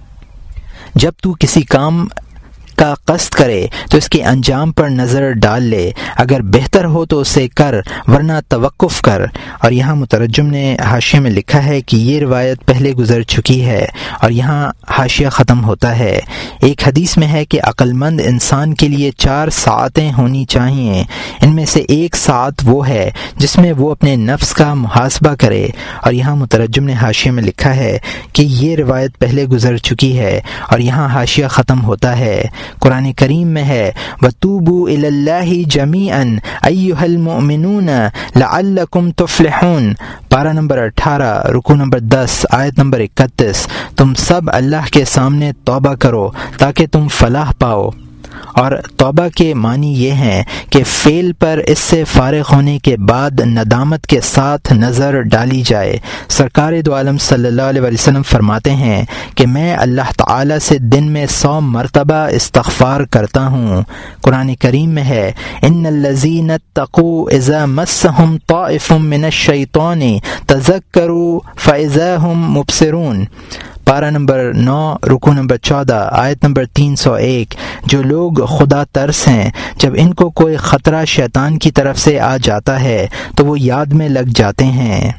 [SPEAKER 1] جب تو کسی کام کا قصد کرے تو اس کے انجام پر نظر ڈال لے، اگر بہتر ہو تو اسے کر ورنہ توقف کر۔ اور یہاں مترجم نے حاشیے میں لکھا ہے کہ یہ روایت پہلے گزر چکی ہے، اور یہاں حاشیہ ختم ہوتا ہے۔ ایک حدیث میں ہے کہ عقل مند انسان کے لیے چار ساعتیں ہونی چاہیے، ان میں سے ایک ساعت وہ ہے جس میں وہ اپنے نفس کا محاسبہ کرے، اور یہاں مترجم نے حاشیے میں لکھا ہے کہ یہ روایت پہلے گزر چکی ہے، اور یہاں حاشیہ ختم ہوتا ہے۔ قرآن کریم میں ہے، وَتُوبُوا إِلَى اللَّهِ جَمِيعًا أَيُّهَا الْمُؤْمِنُونَ لَعَلَّكُمْ تُفْلِحُونَ، پارہ نمبر اٹھارہ، رکو نمبر دس، آیت نمبر اکتیس۔ تم سب اللہ کے سامنے توبہ کرو تاکہ تم فلاح پاؤ۔ اور توبہ کے معنی یہ ہیں کہ فعل پر اس سے فارغ ہونے کے بعد ندامت کے ساتھ نظر ڈالی جائے۔ سرکار دو عالم صلی اللہ علیہ وسلم فرماتے ہیں کہ میں اللہ تعالی سے دن میں سو مرتبہ استغفار کرتا ہوں۔ قرآن کریم میں ہے، ان الذین اتقوا اذا مسهم طائف من الشیطان تذکروا فاذا هم مبصرون، پارہ نمبر نو رکوع نمبر چودہ آیت نمبر تین سو ایک، جو لوگ خدا ترس ہیں جب ان کو کوئی خطرہ شیطان کی طرف سے آ جاتا ہے تو وہ یاد میں لگ جاتے ہیں۔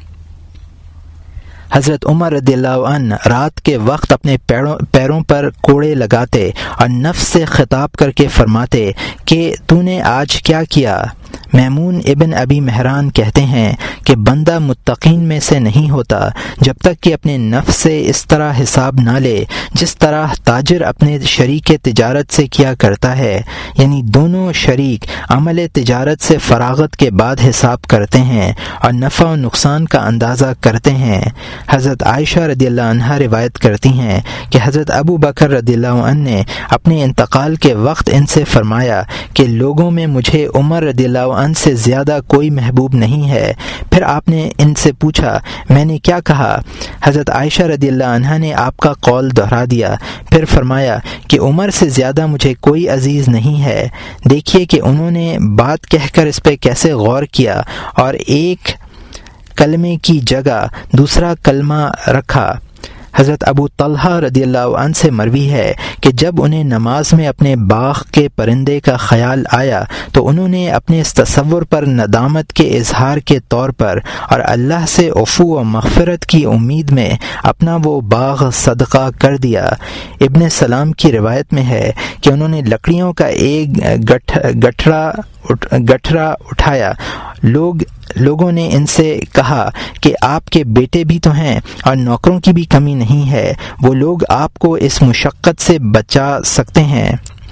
[SPEAKER 1] حضرت عمر رضی اللہ عنہ رات کے وقت اپنے پیروں پیروں پر کوڑے لگاتے اور نفس سے خطاب کر کے فرماتے کہ تو نے آج کیا کیا؟ میمون ابن ابی مہران کہتے ہیں کہ بندہ متقین میں سے نہیں ہوتا جب تک کہ اپنے نفس سے اس طرح حساب نہ لے جس طرح تاجر اپنے شریک تجارت سے کیا کرتا ہے، یعنی دونوں شریک عمل تجارت سے فراغت کے بعد حساب کرتے ہیں اور نفع و نقصان کا اندازہ کرتے ہیں۔ حضرت عائشہ رضی اللہ عنہا روایت کرتی ہیں کہ حضرت ابو بکر رضی اللہ عنہ نے اپنے انتقال کے وقت ان سے فرمایا کہ لوگوں میں مجھے عمر رضی اللہ عنہ سے زیادہ کوئی محبوب نہیں ہے۔ پھر آپ نے ان سے پوچھا میں نے کیا کہا؟ حضرت عائشہ رضی اللہ عنہا نے آپ کا قول دہرا دیا، پھر فرمایا کہ عمر سے زیادہ مجھے کوئی عزیز نہیں ہے۔ دیکھیے کہ انہوں نے بات کہہ کر اس پہ کیسے غور کیا اور ایک کلمے کی جگہ دوسرا کلمہ رکھا۔ حضرت ابو طلحہ رضی اللہ عنہ سے مروی ہے کہ جب انہیں نماز میں اپنے باغ کے پرندے کا خیال آیا تو انہوں نے اپنے اس تصور پر ندامت کے اظہار کے طور پر اور اللہ سے عفو و مغفرت کی امید میں اپنا وہ باغ صدقہ کر دیا۔ ابن سلام کی روایت میں ہے کہ انہوں نے لکڑیوں کا ایک گٹھ گٹھرا گٹھرا اٹھایا۔ لوگ لوگوں نے ان سے کہا کہ آپ کے بیٹے بھی تو ہیں اور نوکروں کی بھی کمی نہیں ہے، وہ لوگ آپ کو اس مشقت سے بچا سکتے ہیں۔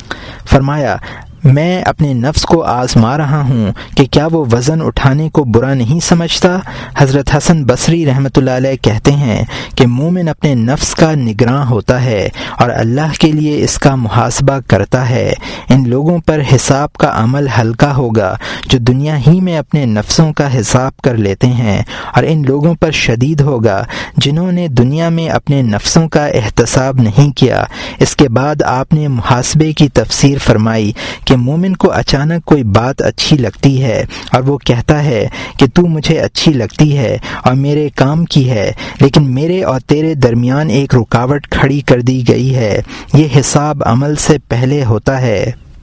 [SPEAKER 1] فرمایا میں اپنے نفس کو آزما رہا ہوں کہ کیا وہ وزن اٹھانے کو برا نہیں سمجھتا۔ حضرت حسن بصری رحمۃ اللہ علیہ کہتے ہیں کہ مومن اپنے نفس کا نگراں ہوتا ہے اور اللہ کے لیے اس کا محاسبہ کرتا ہے۔ ان لوگوں پر حساب کا عمل ہلکا ہوگا جو دنیا ہی میں اپنے نفسوں کا حساب کر لیتے ہیں، اور ان لوگوں پر شدید ہوگا جنہوں نے دنیا میں اپنے نفسوں کا احتساب نہیں کیا۔ اس کے بعد آپ نے محاسبے کی تفسیر فرمائی کہ مومن کو اچانک کوئی بات اچھی لگتی ہے اور وہ کہتا ہے کہ تو مجھے اچھی لگتی ہے اور میرے کام کی ہے، لیکن میرے اور تیرے درمیان ایک رکاوٹ کھڑی کر دی گئی ہے۔ یہ حساب عمل سے پہلے ہوتا ہے۔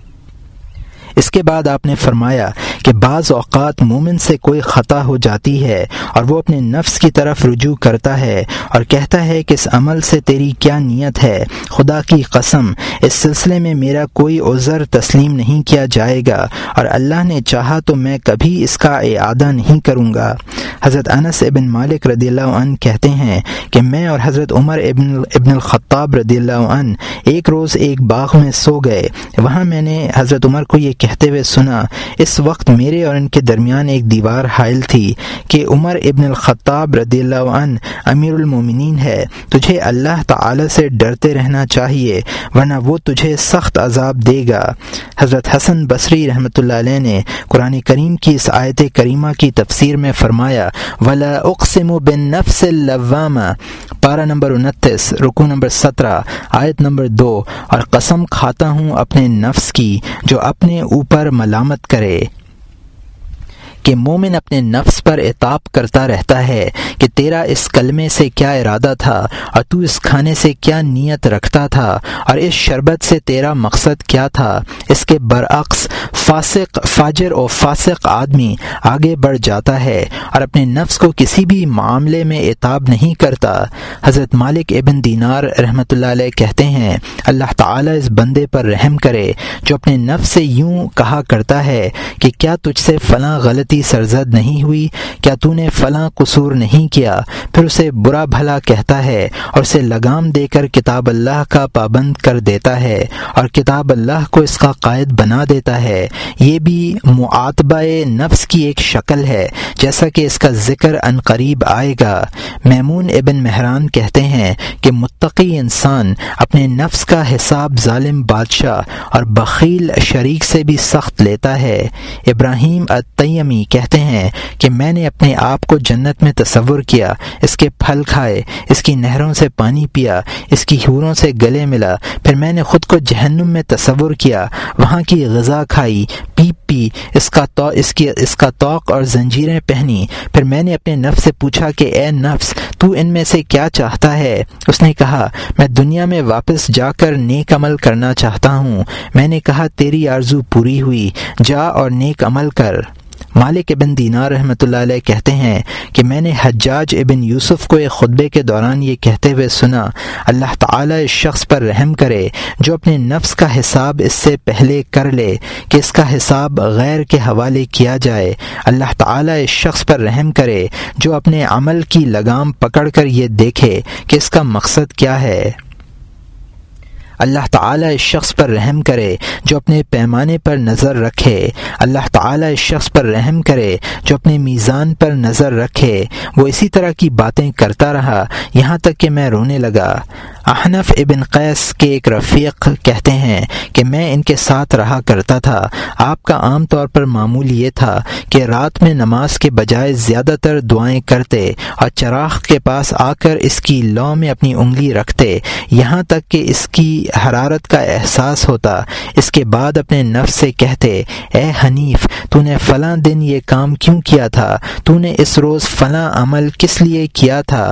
[SPEAKER 1] اس کے بعد آپ نے فرمایا کہ بعض اوقات مومن سے کوئی خطا ہو جاتی ہے اور وہ اپنے نفس کی طرف رجوع کرتا ہے اور کہتا ہے کہ اس عمل سے تیری کیا نیت ہے؟ خدا کی قسم اس سلسلے میں میرا کوئی عذر تسلیم نہیں کیا جائے گا، اور اللہ نے چاہا تو میں کبھی اس کا اعادہ نہیں کروں گا۔ حضرت انس ابن مالک رضی اللہ عنہ کہتے ہیں کہ میں اور حضرت عمر ابن ابن الخطاب رضی اللہ عنہ ایک روز ایک باغ میں سو گئے۔ وہاں میں نے حضرت عمر کو یہ کہتے ہوئے سنا، اس وقت میرے اور ان کے درمیان ایک دیوار حائل تھی کہ عمر ابن الخطاب رضی اللہ عنہ امیر المومنین ہے، تجھے اللہ تعالی سے ڈرتے رہنا چاہیے ورنہ وہ تجھے سخت عذاب دے گا۔ حضرت حسن بصری رحمۃ اللہ علیہ نے قرآن کریم کی اس آیت کریمہ کی تفسیر میں فرمایا وَلَا أُقْسِمُ بِالنَّفْسِ اللَّوَّامَةِ، پارہ نمبر انتیس رکوع نمبر سترہ آیت نمبر دو، اور قسم کھاتا ہوں اپنے نفس کی جو اپنے اوپر ملامت کرے، کہ مومن اپنے نفس پر عتاب کرتا رہتا ہے کہ تیرا اس کلمے سے کیا ارادہ تھا اور تو اس کھانے سے کیا نیت رکھتا تھا اور اس شربت سے تیرا مقصد کیا تھا۔ اس کے برعکس فاسق فاجر اور فاسق آدمی آگے بڑھ جاتا ہے اور اپنے نفس کو کسی بھی معاملے میں عتاب نہیں کرتا۔ حضرت مالک ابن دینار رحمۃ اللہ علیہ کہتے ہیں اللہ تعالیٰ اس بندے پر رحم کرے جو اپنے نفس سے یوں کہا کرتا ہے کہ کیا تجھ سے فلاں غلطی سرزد نہیں ہوئی، کیا تو نے فلاں قصور نہیں کیا، پھر اسے برا بھلا کہتا ہے اور اسے لگام دے کر کتاب اللہ کا پابند کر دیتا ہے اور کتاب اللہ کو اس کا قائد بنا دیتا ہے۔ یہ بھی معاتبہ نفس کی ایک شکل ہے جیسا کہ اس کا ذکر عن قریب آئے گا۔ میمون ابن مہران کہتے ہیں کہ متقی انسان اپنے نفس کا حساب ظالم بادشاہ اور بخیل شریک سے بھی سخت لیتا ہے۔ ابراہیم التیمی نہیں کہتے ہیں کہ میں نے اپنے آپ کو جنت میں تصور کیا، اس کے پھل کھائے، اس کی نہروں سے پانی پیا، اس کی حوروں سے گلے ملا، پھر میں نے خود کو جہنم میں تصور کیا، وہاں کی غذا کھائی، پیپ پی، اس کا تو اس کی اس کا توق اور زنجیریں پہنی، پھر میں نے اپنے نفس سے پوچھا کہ اے نفس تو ان میں سے کیا چاہتا ہے؟ اس نے کہا میں دنیا میں واپس جا کر نیک عمل کرنا چاہتا ہوں۔ میں نے کہا تیری آرزو پوری ہوئی، جا اور نیک عمل کر۔ مالک ابن دینار رحمۃ اللہ علیہ کہتے ہیں کہ میں نے حجاج ابن یوسف کو ایک خطبے کے دوران یہ کہتے ہوئے سنا، اللہ تعالیٰ اس شخص پر رحم کرے جو اپنے نفس کا حساب اس سے پہلے کر لے کہ اس کا حساب غیر کے حوالے کیا جائے۔ اللہ تعالیٰ اس شخص پر رحم کرے جو اپنے عمل کی لگام پکڑ کر یہ دیکھے کہ اس کا مقصد کیا ہے۔ اللہ تعالیٰ اس شخص پر رحم کرے جو اپنے پیمانے پر نظر رکھے۔ اللہ تعالیٰ اس شخص پر رحم کرے جو اپنے میزان پر نظر رکھے۔ وہ اسی طرح کی باتیں کرتا رہا یہاں تک کہ میں رونے لگا۔ احنف ابن قیس کے ایک رفیق کہتے ہیں کہ میں ان کے ساتھ رہا کرتا تھا۔ آپ کا عام طور پر معمول یہ تھا کہ رات میں نماز کے بجائے زیادہ تر دعائیں کرتے اور چراغ کے پاس آ کر اس کی لو میں اپنی انگلی رکھتے یہاں تک کہ اس کی حرارت کا احساس ہوتا۔ اس کے بعد اپنے نفس سے کہتے اے حنیف تو نے فلاں دن یہ کام کیوں کیا تھا؟ تو نے اس روز فلاں عمل کس لیے کیا تھا؟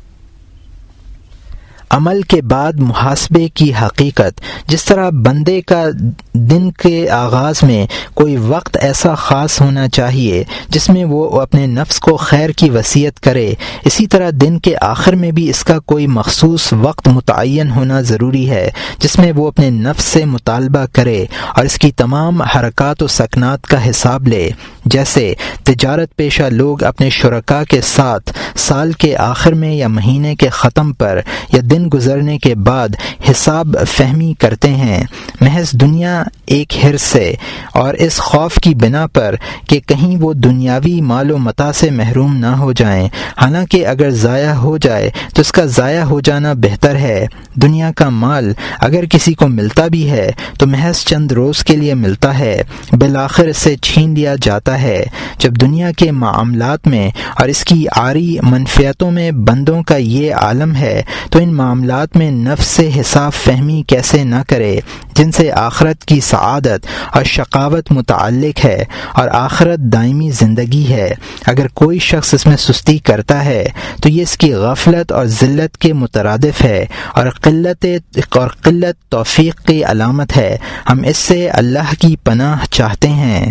[SPEAKER 1] عمل کے بعد محاسبے کی حقیقت۔ جس طرح بندے کا دن کے آغاز میں کوئی وقت ایسا خاص ہونا چاہیے جس میں وہ اپنے نفس کو خیر کی وصیت کرے، اسی طرح دن کے آخر میں بھی اس کا کوئی مخصوص وقت متعین ہونا ضروری ہے جس میں وہ اپنے نفس سے مطالبہ کرے اور اس کی تمام حرکات و سکنات کا حساب لے۔ جیسے تجارت پیشہ لوگ اپنے شرکاء کے ساتھ سال کے آخر میں یا مہینے کے ختم پر یا دن گزرنے کے بعد حساب فہمی کرتے ہیں، محض دنیا ایک حرص سے اور اس خوف کی بنا پر کہ کہیں وہ دنیاوی مال و متاع سے محروم نہ ہو جائیں، حالانکہ اگر ضائع ہو جائے تو اس کا ضائع ہو جانا بہتر ہے۔ دنیا کا مال اگر کسی کو ملتا بھی ہے تو محض چند روز کے لیے ملتا ہے، بالآخر اس سے چھین لیا جاتا ہے۔ جب دنیا کے معاملات میں اور اس کی عاری منفعتوں میں بندوں کا یہ عالم ہے تو ان معاملات میں نفس سے حساب فہمی کیسے نہ کرے جن سے آخرت کی سعادت اور شقاوت متعلق ہے اور آخرت دائمی زندگی ہے۔ اگر کوئی شخص اس میں سستی کرتا ہے تو یہ اس کی غفلت اور ذلت کے مترادف ہے اور قلت اور قلت توفیق کی علامت ہے۔ ہم اس سے اللہ کی پناہ چاہتے ہیں۔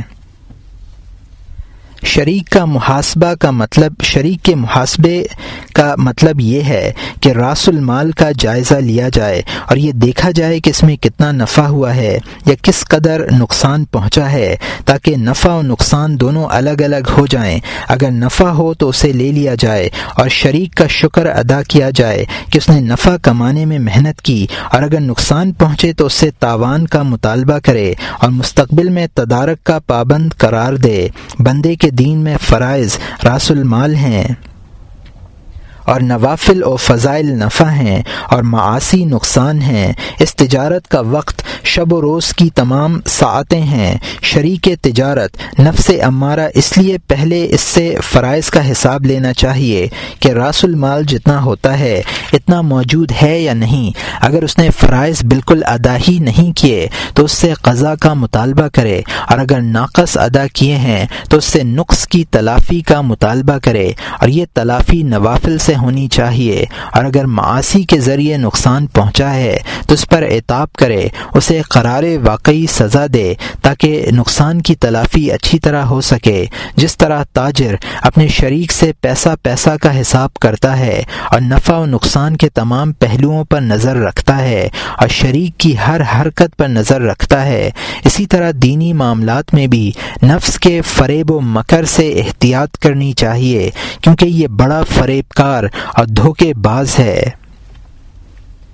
[SPEAKER 1] شریک کا محاسبہ کا مطلب شریک کے محاسبے کا مطلب یہ ہے کہ راس المال کا جائزہ لیا جائے اور یہ دیکھا جائے کہ اس میں کتنا نفع ہوا ہے یا کس قدر نقصان پہنچا ہے، تاکہ نفع و نقصان دونوں الگ الگ ہو جائیں۔ اگر نفع ہو تو اسے لے لیا جائے اور شریک کا شکر ادا کیا جائے کہ اس نے نفع کمانے میں محنت کی، اور اگر نقصان پہنچے تو اس سے تاوان کا مطالبہ کرے اور مستقبل میں تدارک کا پابند قرار دے۔ بندے کے دین میں فرائض راس المال ہیں اور نوافل و فضائل نفع ہیں اور معاصی نقصان ہیں۔ اس تجارت کا وقت شب و روز کی تمام ساعتیں ہیں۔ شریک تجارت نفس امارہ اس لیے پہلے اس سے فرائض کا حساب لینا چاہیے کہ راس المال جتنا ہوتا ہے اتنا موجود ہے یا نہیں۔ اگر اس نے فرائض بالکل ادا ہی نہیں کیے تو اس سے قضا کا مطالبہ کرے، اور اگر ناقص ادا کیے ہیں تو اس سے نقص کی تلافی کا مطالبہ کرے، اور یہ تلافی نوافل سے ہونی چاہیے۔ اور اگر معاصی کے ذریعے نقصان پہنچا ہے تو اس پر عتاب کرے، اسے قرار واقعی سزا دے تاکہ نقصان کی تلافی اچھی طرح ہو سکے۔ جس طرح تاجر اپنے شریک سے پیسہ پیسہ کا حساب کرتا ہے اور نفع و نقصان کے تمام پہلوؤں پر نظر رکھتا ہے اور شریک کی ہر حرکت پر نظر رکھتا ہے، اسی طرح دینی معاملات میں بھی نفس کے فریب و مکر سے احتیاط کرنی چاہیے، کیونکہ یہ بڑا فریب کار اور دھوکے باز ہے۔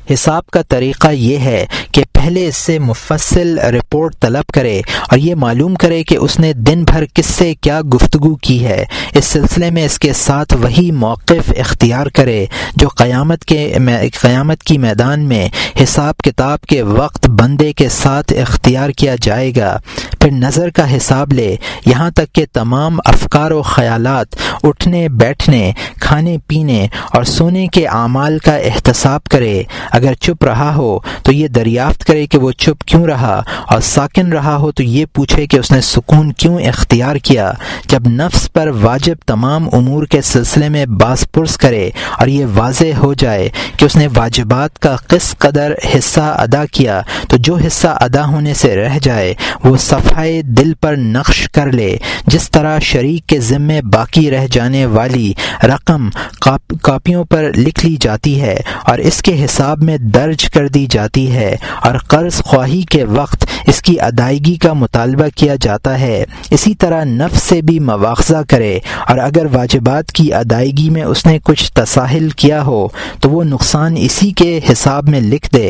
[SPEAKER 1] حساب کا طریقہ یہ ہے کہ پہلے اس سے مفصل رپورٹ طلب کرے اور یہ معلوم کرے کہ اس نے دن بھر کس سے کیا گفتگو کی ہے۔ اس سلسلے میں اس کے ساتھ وہی موقف اختیار کرے جو قیامت کے قیامت کی میدان میں حساب کتاب کے وقت بندے کے ساتھ اختیار کیا جائے گا۔ پھر نظر کا حساب لے، یہاں تک کہ تمام افکار و خیالات، اٹھنے بیٹھنے، کھانے پینے اور سونے کے اعمال کا احتساب کرے۔ اگر چپ رہا ہو تو یہ دریافت کرے کہ وہ چپ کیوں رہا، اور ساکن رہا ہو تو یہ پوچھے کہ اس نے سکون کیوں اختیار کیا۔ جب نفس پر واجب تمام امور کے سلسلے میں باز پرس کرے اور یہ واضح ہو جائے کہ اس نے واجبات کا کس قدر حصہ ادا کیا، تو جو حصہ ادا ہونے سے رہ جائے وہ صفحہ دل پر نقش کر لے، جس طرح شریک کے ذمے باقی رہ جانے والی رقم کاپیوں پر لکھ لی جاتی ہے اور اس کے حساب میں درج کر دی جاتی ہے، اور قرض خواہی کے وقت اس کی ادائیگی کا مطالبہ کیا جاتا ہے۔ اسی طرح نفس سے بھی مواخذہ کرے، اور اگر واجبات کی ادائیگی میں اس نے کچھ تساہل کیا ہو تو وہ نقصان اسی کے حساب میں لکھ دے،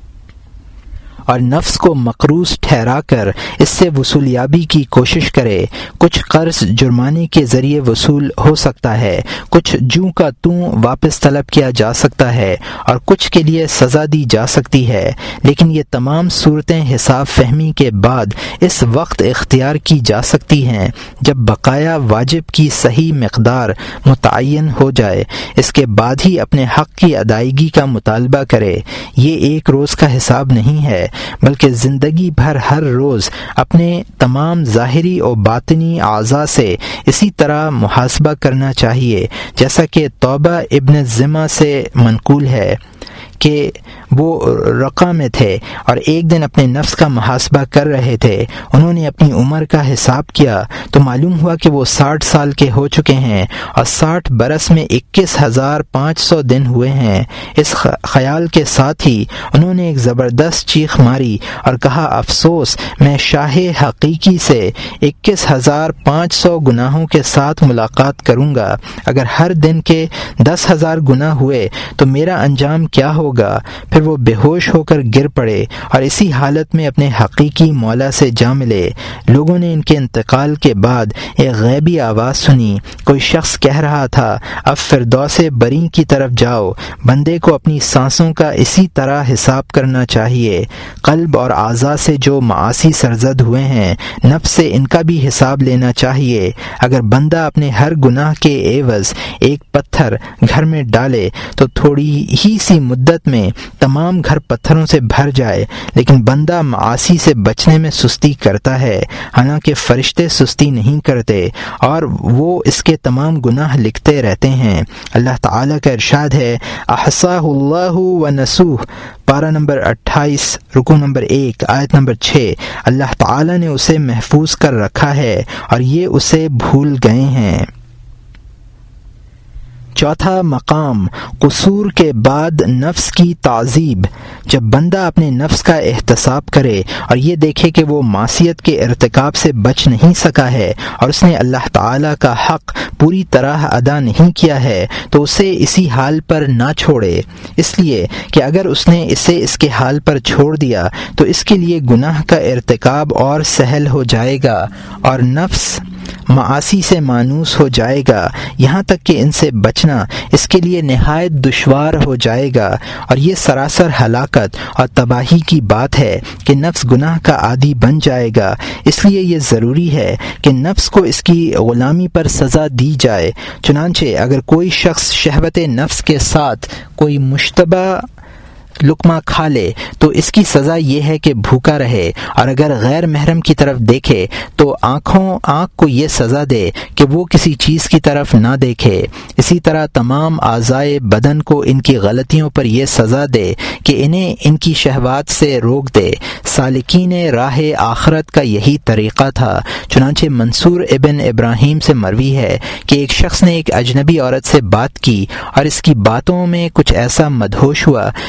[SPEAKER 1] اور نفس کو مقروض ٹھہرا کر اس سے وصولیابی کی کوشش کرے۔ کچھ قرض جرمانے کے ذریعے وصول ہو سکتا ہے، کچھ جوں کا توں واپس طلب کیا جا سکتا ہے، اور کچھ کے لیے سزا دی جا سکتی ہے، لیکن یہ تمام صورتیں حساب فہمی کے بعد اس وقت اختیار کی جا سکتی ہیں جب بقایا واجب کی صحیح مقدار متعین ہو جائے۔ اس کے بعد ہی اپنے حق کی ادائیگی کا مطالبہ کرے۔ یہ ایک روز کا حساب نہیں ہے، بلکہ زندگی بھر ہر روز اپنے تمام ظاہری اور باطنی اعضاء سے اسی طرح محاسبہ کرنا چاہیے، جیسا کہ توبہ ابن زمہ سے منقول ہے کہ وہ رقہ میں تھے اور ایک دن اپنے نفس کا محاسبہ کر رہے تھے۔ انہوں نے اپنی عمر کا حساب کیا تو معلوم ہوا کہ وہ ساٹھ سال کے ہو چکے ہیں اور ساٹھ برس میں اکیس ہزار پانچ سو دن ہوئے ہیں۔ اس خیال کے ساتھ ہی انہوں نے ایک زبردست چیخ ماری اور کہا، افسوس، میں شاہ حقیقی سے اکیس ہزار پانچ سو گناہوں کے ساتھ ملاقات کروں گا۔ اگر ہر دن کے دس ہزار گناہ ہوئے تو میرا انجام کیا ہوگا؟ پھر وہ بے ہوش ہو کر گر پڑے اور اسی حالت میں اپنے حقیقی مولا سے جا ملے۔ لوگوں نے ان کے انتقال کے بعد ایک غیبی آواز سنی۔ کوئی شخص کہہ رہا تھا، اب فردوس بری کی طرف جاؤ۔ بندے کو اپنی سانسوں کا اسی طرح حساب کرنا چاہیے۔ قلب اور اعضاء سے جو معاصی سرزد ہوئے ہیں، نفس سے ان کا بھی حساب لینا چاہیے۔ اگر بندہ اپنے ہر گناہ کے عوض ایک پتھر گھر میں ڈالے تو تھوڑی ہی سی مدت میں تمام گھر پتھروں سے بھر جائے، لیکن بندہ معاصی سے بچنے میں سستی کرتا ہے، حالانکہ فرشتے سستی نہیں کرتے اور وہ اس کے تمام گناہ لکھتے رہتے ہیں۔ اللہ تعالیٰ کا ارشاد ہے، احصاہ اللہ ونسوہ، پارہ نمبر اٹھائیس، رکوع نمبر ایک، آیت نمبر چھ۔ اللہ تعالیٰ نے اسے محفوظ کر رکھا ہے اور یہ اسے بھول گئے ہیں۔ چوتھا مقام، قصور کے بعد نفس کی تعذیب۔ جب بندہ اپنے نفس کا احتساب کرے اور یہ دیکھے کہ وہ معصیت کے ارتکاب سے بچ نہیں سکا ہے اور اس نے اللہ تعالیٰ کا حق پوری طرح ادا نہیں کیا ہے، تو اسے اسی حال پر نہ چھوڑے، اس لیے کہ اگر اس نے اسے اس کے حال پر چھوڑ دیا تو اس کے لیے گناہ کا ارتکاب اور سہل ہو جائے گا اور نفس معاصی سے مانوس ہو جائے گا، یہاں تک کہ ان سے بچنا اس کے لیے نہایت دشوار ہو جائے گا، اور یہ سراسر ہلاکت اور تباہی کی بات ہے کہ نفس گناہ کا عادی بن جائے گا۔ اس لیے یہ ضروری ہے کہ نفس کو اس کی غلامی پر سزا دی جائے۔ چنانچہ اگر کوئی شخص شہوت نفس کے ساتھ کوئی مشتبہ لقمہ کھا لے تو اس کی سزا یہ ہے کہ بھوکا رہے، اور اگر غیر محرم کی طرف دیکھے تو آنکھوں آنکھ کو یہ سزا دے کہ وہ کسی چیز کی طرف نہ دیکھے۔ اسی طرح تمام اعضائے بدن کو ان کی غلطیوں پر یہ سزا دے کہ انہیں ان کی شہوات سے روک دے۔ سالکین راہ آخرت کا یہی طریقہ تھا۔ چنانچہ منصور ابن ابراہیم سے مروی ہے کہ ایک شخص نے ایک اجنبی عورت سے بات کی اور اس کی باتوں میں کچھ ایسا مدہوش ہوا کہ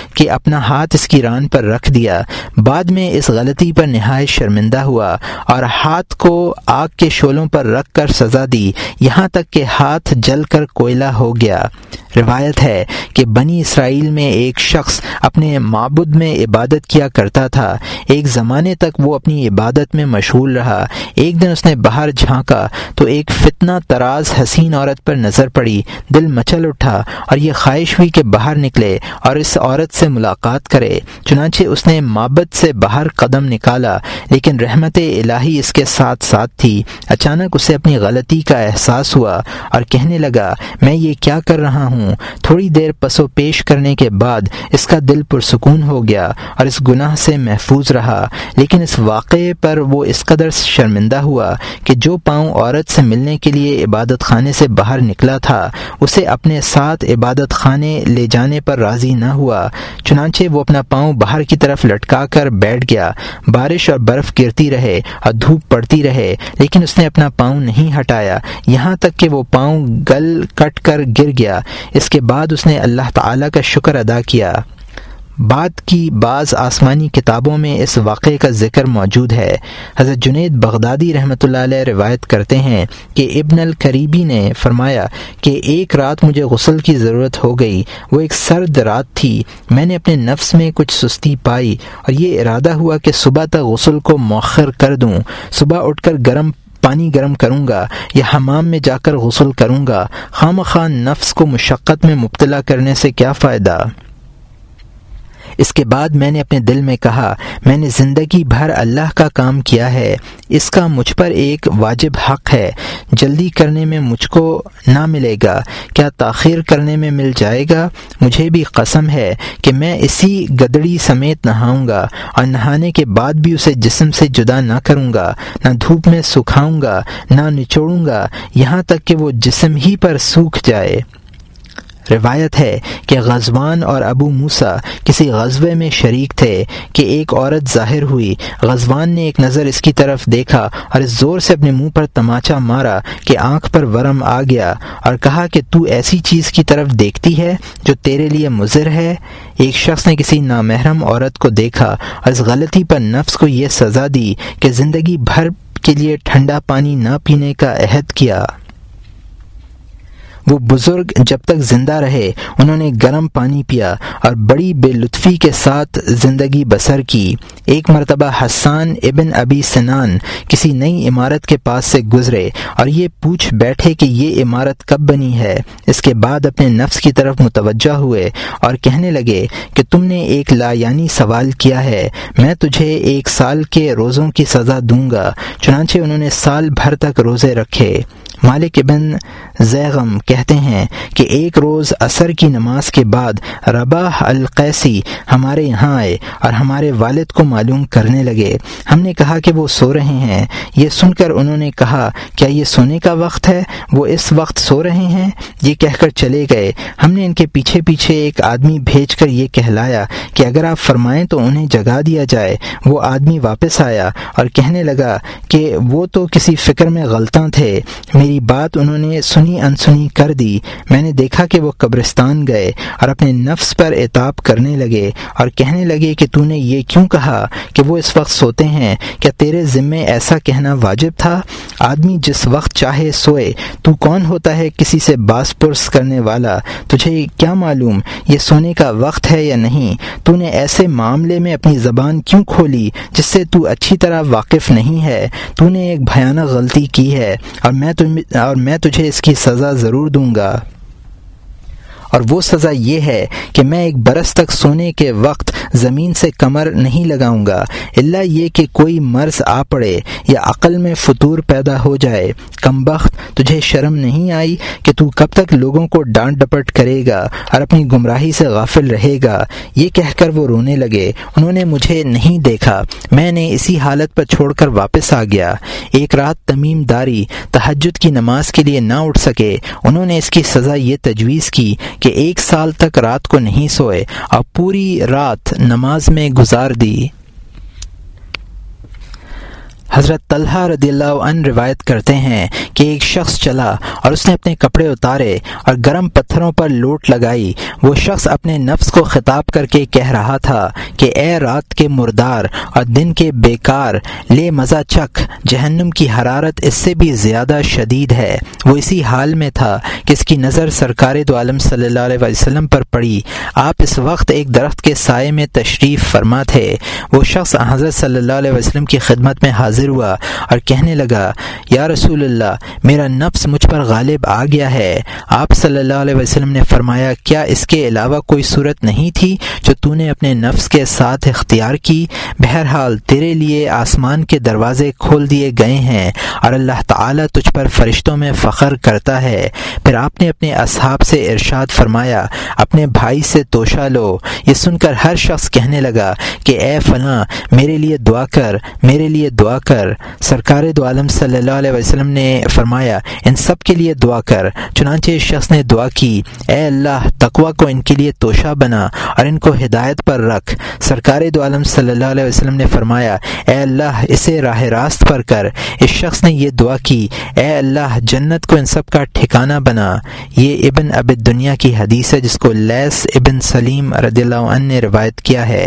[SPEAKER 1] اپنا ہاتھ اس کی ران پر رکھ دیا۔ بعد میں اس غلطی پر نہایت شرمندہ ہوا اور ہاتھ کو آگ کے شعلوں پر رکھ کر سزا دی، یہاں تک کہ ہاتھ جل کر کوئلہ ہو گیا۔ روایت ہے کہ بنی اسرائیل میں ایک شخص اپنے معبود میں عبادت کیا کرتا تھا۔ ایک زمانے تک وہ اپنی عبادت میں مشغول رہا۔ ایک دن اس نے باہر جھانکا تو ایک فتنہ طراز حسین عورت پر نظر پڑی۔ دل مچل اٹھا اور یہ خواہش ہوئی کہ باہر نکلے اور اس عورت سے ملاقات کرے۔ چنانچہ اس نے معبد سے باہر قدم نکالا، لیکن رحمت الہی اس کے ساتھ ساتھ تھی۔ اچانک اسے اپنی غلطی کا احساس ہوا اور کہنے لگا، میں یہ کیا کر رہا ہوں؟ تھوڑی دیر پس و پیش کرنے کے بعد اس کا دل پرسکون ہو گیا اور اس گناہ سے محفوظ رہا، لیکن اس واقعے پر وہ اس قدر شرمندہ ہوا کہ جو پاؤں عورت سے ملنے کے لیے عبادت خانے سے باہر نکلا تھا اسے اپنے ساتھ عبادت خانے لے جانے پر راضی نہ ہوا۔ چنانچہ وہ اپنا پاؤں باہر کی طرف لٹکا کر بیٹھ گیا۔ بارش اور برف گرتی رہے اور دھوپ پڑتی رہے، لیکن اس نے اپنا پاؤں نہیں ہٹایا، یہاں تک کہ وہ پاؤں گل کٹ کر گر گیا۔ اس کے بعد اس نے اللہ تعالیٰ کا شکر ادا کیا۔ بعد کی بعض آسمانی کتابوں میں اس واقعے کا ذکر موجود ہے۔ حضرت جنید بغدادی رحمۃ اللہ علیہ روایت کرتے ہیں کہ ابن الکریبی نے فرمایا کہ ایک رات مجھے غسل کی ضرورت ہو گئی۔ وہ ایک سرد رات تھی۔ میں نے اپنے نفس میں کچھ سستی پائی اور یہ ارادہ ہوا کہ صبح تک غسل کو مؤخر کر دوں۔ صبح اٹھ کر گرم پانی گرم کروں گا یا حمام میں جا کر غسل کروں گا، خواہ مخواہ نفس کو مشقت میں مبتلا کرنے سے کیا فائدہ۔ اس کے بعد میں نے اپنے دل میں کہا، میں نے زندگی بھر اللہ کا کام کیا ہے، اس کا مجھ پر ایک واجب حق ہے، جلدی کرنے میں مجھ کو نہ ملے گا، کیا تاخیر کرنے میں مل جائے گا؟ مجھے بھی قسم ہے کہ میں اسی گدڑی سمیت نہاؤں گا اور نہانے کے بعد بھی اسے جسم سے جدا نہ کروں گا، نہ دھوپ میں سکھاؤں گا، نہ نچوڑوں گا، یہاں تک کہ وہ جسم ہی پر سوکھ جائے۔ روایت ہے کہ غزوان اور ابو موسیٰ کسی غزوے میں شریک تھے کہ ایک عورت ظاہر ہوئی۔ غزوان نے ایک نظر اس کی طرف دیکھا اور اس زور سے اپنے منہ پر تماچا مارا کہ آنکھ پر ورم آ گیا اور کہا کہ تو ایسی چیز کی طرف دیکھتی ہے جو تیرے لیے مضر ہے۔ ایک شخص نے کسی نامحرم عورت کو دیکھا اور اس غلطی پر نفس کو یہ سزا دی کہ زندگی بھر کے لیے ٹھنڈا پانی نہ پینے کا عہد کیا۔ وہ بزرگ جب تک زندہ رہے انہوں نے گرم پانی پیا اور بڑی بے لطفی کے ساتھ زندگی بسر کی۔ ایک مرتبہ حسان ابن ابی سنان کسی نئی عمارت کے پاس سے گزرے اور یہ پوچھ بیٹھے کہ یہ عمارت کب بنی ہے۔ اس کے بعد اپنے نفس کی طرف متوجہ ہوئے اور کہنے لگے کہ تم نے ایک لایعنی سوال کیا ہے، میں تجھے ایک سال کے روزوں کی سزا دوں گا۔ چنانچہ انہوں نے سال بھر تک روزے رکھے۔ مالک ابن زیغم کہتے ہیں کہ ایک روز عصر کی نماز کے بعد رباح القیسی ہمارے یہاں آئے اور ہمارے والد کو معلوم کرنے لگے۔ ہم نے کہا کہ وہ سو رہے ہیں۔ یہ سن کر انہوں نے کہا، کیا یہ سونے کا وقت ہے؟ وہ اس وقت سو رہے ہیں؟ یہ کہہ کر چلے گئے۔ ہم نے ان کے پیچھے پیچھے ایک آدمی بھیج کر یہ کہلایا کہ اگر آپ فرمائیں تو انہیں جگا دیا جائے۔ وہ آدمی واپس آیا اور کہنے لگا کہ وہ تو کسی فکر میں غلطاں تھے، میری بات انہوں نے سنی انسنی کر دی۔ میں نے دیکھا کہ وہ قبرستان گئے اور اپنے نفس پر عتاب کرنے لگے اور کہنے لگے کہ تو نے یہ کیوں کہا کہ وہ اس وقت سوتے ہیں؟ کیا تیرے ذمے ایسا کہنا واجب تھا؟ آدمی جس وقت چاہے سوئے، تو کون ہوتا ہے کسی سے باس پرس کرنے والا؟ تجھے کیا معلوم یہ سونے کا وقت ہے یا نہیں؟ تو نے ایسے معاملے میں اپنی زبان کیوں کھولی جس سے تو اچھی طرح واقف نہیں ہے؟ تو نے ایک بھیانک غلطی کی ہے اور میں تم اور میں تجھے اس کی سزا ضرور دوں گا، اور وہ سزا یہ ہے کہ میں ایک برس تک سونے کے وقت زمین سے کمر نہیں لگاؤں گا الا یہ کہ کوئی مرض آ پڑے یا عقل میں فطور پیدا ہو جائے۔ کمبخت، تجھے شرم نہیں آئی کہ تو کب تک لوگوں کو ڈانٹ ڈپٹ کرے گا اور اپنی گمراہی سے غافل رہے گا؟ یہ کہہ کر وہ رونے لگے۔ انہوں نے مجھے نہیں دیکھا، میں نے اسی حالت پر چھوڑ کر واپس آ گیا۔ ایک رات تمیم داری تہجد کی نماز کے لیے نہ اٹھ سکے۔ انہوں نے اس کی سزا یہ تجویز کی کہ ایک سال تک رات کو نہیں سوئے اور پوری رات نماز میں گزار دی۔ حضرت طلحہ رضی اللہ عنہ روایت کرتے ہیں کہ ایک شخص چلا اور اس نے اپنے کپڑے اتارے اور گرم پتھروں پر لوٹ لگائی۔ وہ شخص اپنے نفس کو خطاب کر کے کہہ رہا تھا کہ اے رات کے مردار اور دن کے بیکار، لے مزہ چکھ، جہنم کی حرارت اس سے بھی زیادہ شدید ہے۔ وہ اسی حال میں تھا کہ اس کی نظر سرکار دو عالم صلی اللہ علیہ وسلم پر پڑی۔ آپ اس وقت ایک درخت کے سائے میں تشریف فرما تھے۔ وہ شخص حضرت صلی اللہ علیہ وسلم کی خدمت میں حاضر ہوا اور کہنے لگا، یا رسول اللہ، میرا نفس مجھ پر غالب آ گیا ہے۔ آپ صلی اللہ علیہ وسلم نے فرمایا، کیا اس کے علاوہ کوئی صورت نہیں تھی جو تو نے اپنے نفس کے ساتھ اختیار کی؟ بہرحال تیرے لیے آسمان کے دروازے کھول دیے گئے ہیں اور اللہ تعالیٰ تجھ پر فرشتوں میں فخر کرتا ہے۔ پھر آپ نے اپنے اصحاب سے ارشاد فرمایا، اپنے بھائی سے توشہ لو۔ یہ سن کر ہر شخص کہنے لگا کہ اے فلاں، میرے لیے دعا کر، میرے لیے دعا کر۔ سرکار دو عالم صلی اللہ علیہ وسلم نے فرمایا، ان سب کے لیے دعا کر۔ چنانچہ اس شخص نے دعا کی، اے اللہ، تقوی کو ان کے لیے توشہ بنا اور ان کو ہدایت پر رکھ۔ سرکار دو عالم صلی اللہ علیہ وسلم نے فرمایا، اے اللہ، اسے راہ راست پر کر۔ اس شخص نے یہ دعا کی، اے اللہ، جنت کو ان سب کا ٹھکانہ بنا۔ یہ ابن ابی دنیا کی حدیث ہے جس کو لیث ابن سلیم رضی اللہ عنہ نے روایت کیا ہے۔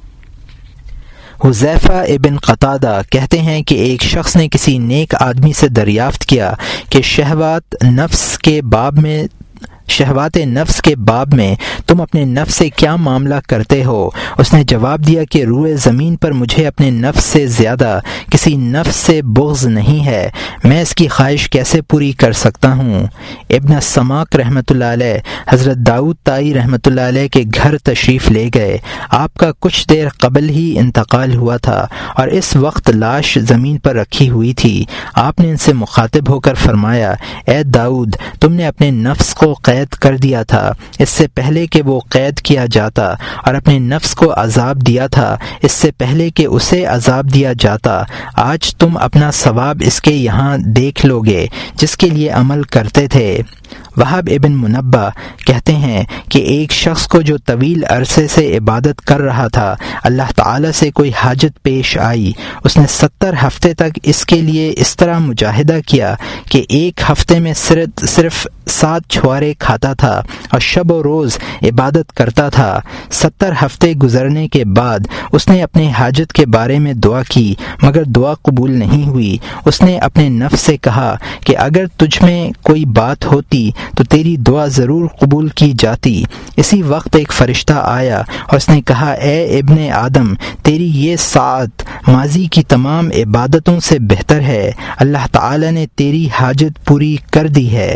[SPEAKER 1] حذیفہ ابن قتادہ کہتے ہیں کہ ایک شخص نے کسی نیک آدمی سے دریافت کیا کہ شہوات نفس کے باب میں شہوات نفس کے باب میں تم اپنے نفس سے کیا معاملہ کرتے ہو؟ اس نے جواب دیا کہ روئے زمین پر مجھے اپنے نفس سے زیادہ کسی نفس سے بغض نہیں ہے، میں اس کی خواہش کیسے پوری کر سکتا ہوں؟ ابن سماک رحمۃ اللہ علیہ حضرت داؤد طائی رحمۃ اللہ علیہ کے گھر تشریف لے گئے۔ آپ کا کچھ دیر قبل ہی انتقال ہوا تھا اور اس وقت لاش زمین پر رکھی ہوئی تھی۔ آپ نے ان سے مخاطب ہو کر فرمایا، اے داؤد، تم نے اپنے نفس کو قید کر دیا تھا اس سے پہلے کہ وہ قید کیا جاتا، اور اپنے نفس کو عذاب دیا تھا اس سے پہلے کہ اسے عذاب دیا جاتا۔ آج تم اپنا ثواب اس کے یہاں دیکھ لو گے جس کے لیے عمل کرتے تھے۔ وہب ابن منبہ کہتے ہیں کہ ایک شخص کو جو طویل عرصے سے عبادت کر رہا تھا، اللہ تعالیٰ سے کوئی حاجت پیش آئی۔ اس نے ستر ہفتے تک اس کے لیے اس طرح مجاہدہ کیا کہ ایک ہفتے میں صرف صرف سات چھوارے کھاتا تھا اور شب و روز عبادت کرتا تھا۔ ستر ہفتے گزرنے کے بعد اس نے اپنے حاجت کے بارے میں دعا کی مگر دعا قبول نہیں ہوئی۔ اس نے اپنے نفس سے کہا کہ اگر تجھ میں کوئی بات ہوتی تو تیری دعا ضرور قبول کی جاتی۔ اسی وقت ایک فرشتہ آیا اور اس نے کہا، اے ابن آدم، تیری یہ ساعت ماضی کی تمام عبادتوں سے بہتر ہے، اللہ تعالی نے تیری حاجت پوری کر دی ہے۔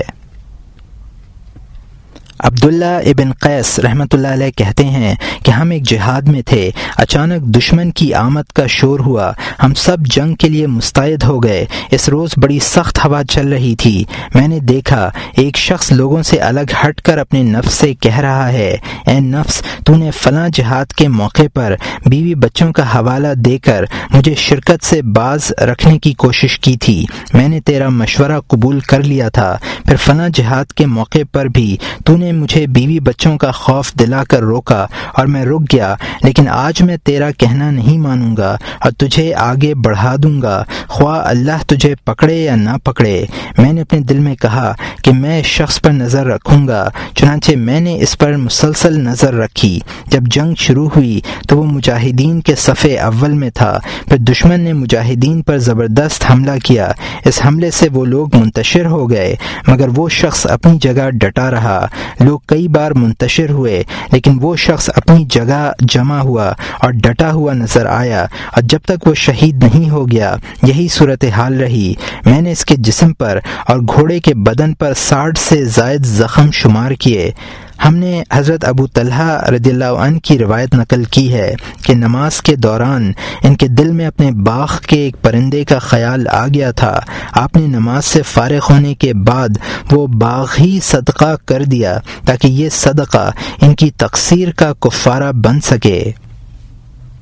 [SPEAKER 1] عبداللہ ابن قیس رحمۃ اللہ علیہ کہتے ہیں کہ ہم ایک جہاد میں تھے، اچانک دشمن کی آمد کا شور ہوا، ہم سب جنگ کے لیے مستعد ہو گئے۔ اس روز بڑی سخت ہوا چل رہی تھی۔ میں نے دیکھا ایک شخص لوگوں سے الگ ہٹ کر اپنے نفس سے کہہ رہا ہے، اے نفس، تو نے فلاں جہاد کے موقع پر بیوی بچوں کا حوالہ دے کر مجھے شرکت سے باز رکھنے کی کوشش کی تھی، میں نے تیرا مشورہ قبول کر لیا تھا، پھر فلاں جہاد کے موقع پر بھی تو نے مجھے بیوی بچوں کا خوف دلا کر روکا اور میں رک گیا، لیکن آج میں تیرا کہنا نہیں مانوں گا اور تجھے آگے بڑھا دوں گا، خواہ اللہ تجھے پکڑے یا نہ پکڑے۔ میں نے اپنے دل میں کہا کہ میں اس شخص پر نظر رکھوں گا، چنانچہ میں نے اس پر مسلسل نظر رکھی۔ جب جنگ شروع ہوئی تو وہ مجاہدین کے صف اول میں تھا، پھر دشمن نے مجاہدین پر زبردست حملہ کیا۔ اس حملے سے وہ لوگ منتشر ہو گئے مگر وہ شخص اپنی جگہ ڈٹا رہا۔ لوگ کئی بار منتشر ہوئے لیکن وہ شخص اپنی جگہ جمع ہوا اور ڈٹا ہوا نظر آیا، اور جب تک وہ شہید نہیں ہو گیا یہی صورتحال رہی۔ میں نے اس کے جسم پر اور گھوڑے کے بدن پر ساٹھ سے زائد زخم شمار کیے۔ ہم نے حضرت ابو طلحہ رضی اللہ عنہ کی روایت نقل کی ہے کہ نماز کے دوران ان کے دل میں اپنے باغ کے ایک پرندے کا خیال آ گیا تھا۔ آپ نے نماز سے فارغ ہونے کے بعد وہ باغ ہی صدقہ کر دیا تاکہ یہ صدقہ ان کی تقصیر کا کفارہ بن سکے۔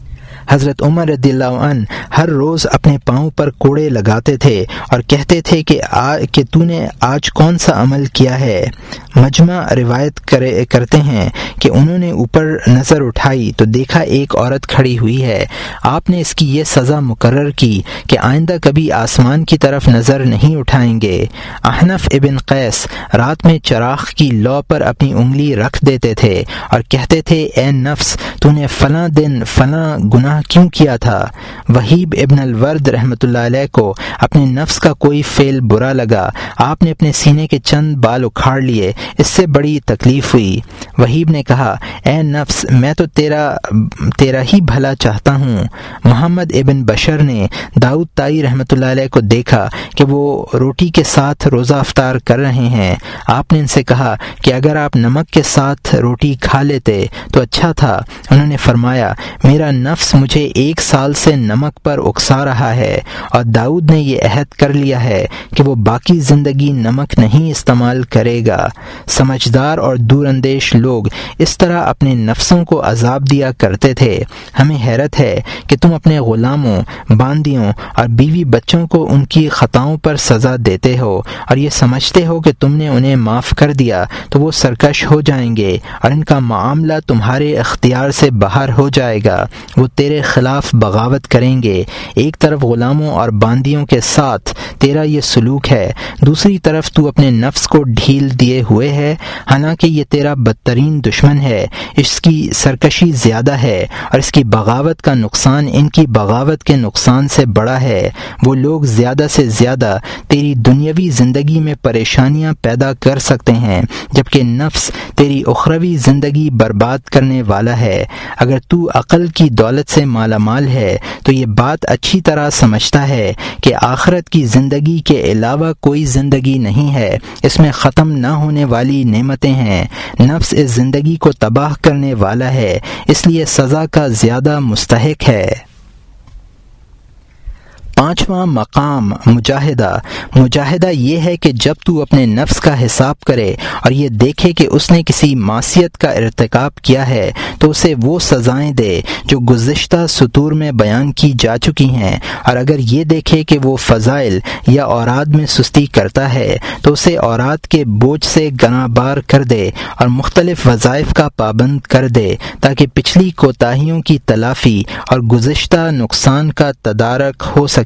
[SPEAKER 1] حضرت عمر رضی اللہ عنہ ہر روز اپنے پاؤں پر کوڑے لگاتے تھے اور کہتے تھے کہ آ کہ تو نے آج کون سا عمل کیا ہے۔ مجمع روایت کرے کرتے ہیں کہ انہوں نے اوپر نظر اٹھائی تو دیکھا ایک عورت کھڑی ہوئی ہے۔ آپ نے اس کی یہ سزا مقرر کی کہ آئندہ کبھی آسمان کی طرف نظر نہیں اٹھائیں گے۔ احنف ابن قیس رات میں چراغ کی لو پر اپنی انگلی رکھ دیتے تھے اور کہتے تھے اے نفس تو نے فلاں دن فلاں گناہ کیوں کیا تھا۔ وہیب ابن الورد رحمۃ اللہ علیہ کو اپنے نفس کا کوئی فعل برا لگا، آپ نے اپنے سینے کے چند بال اکھاڑ لیے، اس سے بڑی تکلیف ہوئی۔ وہیب نے کہا اے نفس میں تو تیرا تیرا ہی بھلا چاہتا ہوں۔ محمد ابن بشر نے داؤد طائی رحمۃ اللہ علیہ کو دیکھا کہ وہ روٹی کے ساتھ روزہ افطار کر رہے ہیں۔ آپ نے ان سے کہا کہ اگر آپ نمک کے ساتھ روٹی کھا لیتے تو اچھا تھا۔ انہوں نے فرمایا میرا نفس مجھے ایک سال سے نمک پر اکسا رہا ہے اور داؤد نے یہ عہد کر لیا ہے کہ وہ باقی زندگی نمک نہیں استعمال کرے گا۔ سمجھدار اور دور اندیش لوگ اس طرح اپنے نفسوں کو عذاب دیا کرتے تھے۔ ہمیں حیرت ہے کہ تم اپنے غلاموں، باندیوں اور بیوی بچوں کو ان کی خطاؤں پر سزا دیتے ہو اور یہ سمجھتے ہو کہ تم نے انہیں معاف کر دیا تو وہ سرکش ہو جائیں گے اور ان کا معاملہ تمہارے اختیار سے باہر ہو جائے گا، وہ تیرے خلاف بغاوت کریں گے۔ ایک طرف غلاموں اور باندیوں کے ساتھ تیرا یہ سلوک ہے، دوسری طرف تو اپنے نفس کو ڈھیل دیے ہوئے ہے، حالانکہ یہ تیرا بدترین دشمن ہے۔ اس کی سرکشی زیادہ ہے اور اس کی بغاوت کا نقصان ان کی بغاوت کے نقصان سے بڑا ہے۔ وہ لوگ زیادہ سے زیادہ تیری دنیاوی زندگی میں پریشانیاں پیدا کر سکتے ہیں جبکہ نفس تیری اخروی زندگی برباد کرنے والا ہے۔ اگر تو عقل کی دولت سے مالا مال ہے تو یہ بات اچھی طرح سمجھتا ہے کہ آخرت کی زندگی کے علاوہ کوئی زندگی نہیں ہے، اس میں ختم نہ ہونے والی نعمتیں ہیں۔ نفس اس زندگی کو تباہ کرنے والا ہے، اس لیے سزا کا زیادہ مستحق ہے۔ پانچواں مقام مجاہدہ۔ مجاہدہ یہ ہے کہ جب تو اپنے نفس کا حساب کرے اور یہ دیکھے کہ اس نے کسی معصیت کا ارتکاب کیا ہے تو اسے وہ سزائیں دے جو گزشتہ سطور میں بیان کی جا چکی ہیں، اور اگر یہ دیکھے کہ وہ فضائل یا اوراد میں سستی کرتا ہے تو اسے اوراد کے بوجھ سے گناہ بار کر دے اور مختلف وظائف کا پابند کر دے تاکہ پچھلی کوتاہیوں کی تلافی اور گزشتہ نقصان کا تدارک ہو سکے۔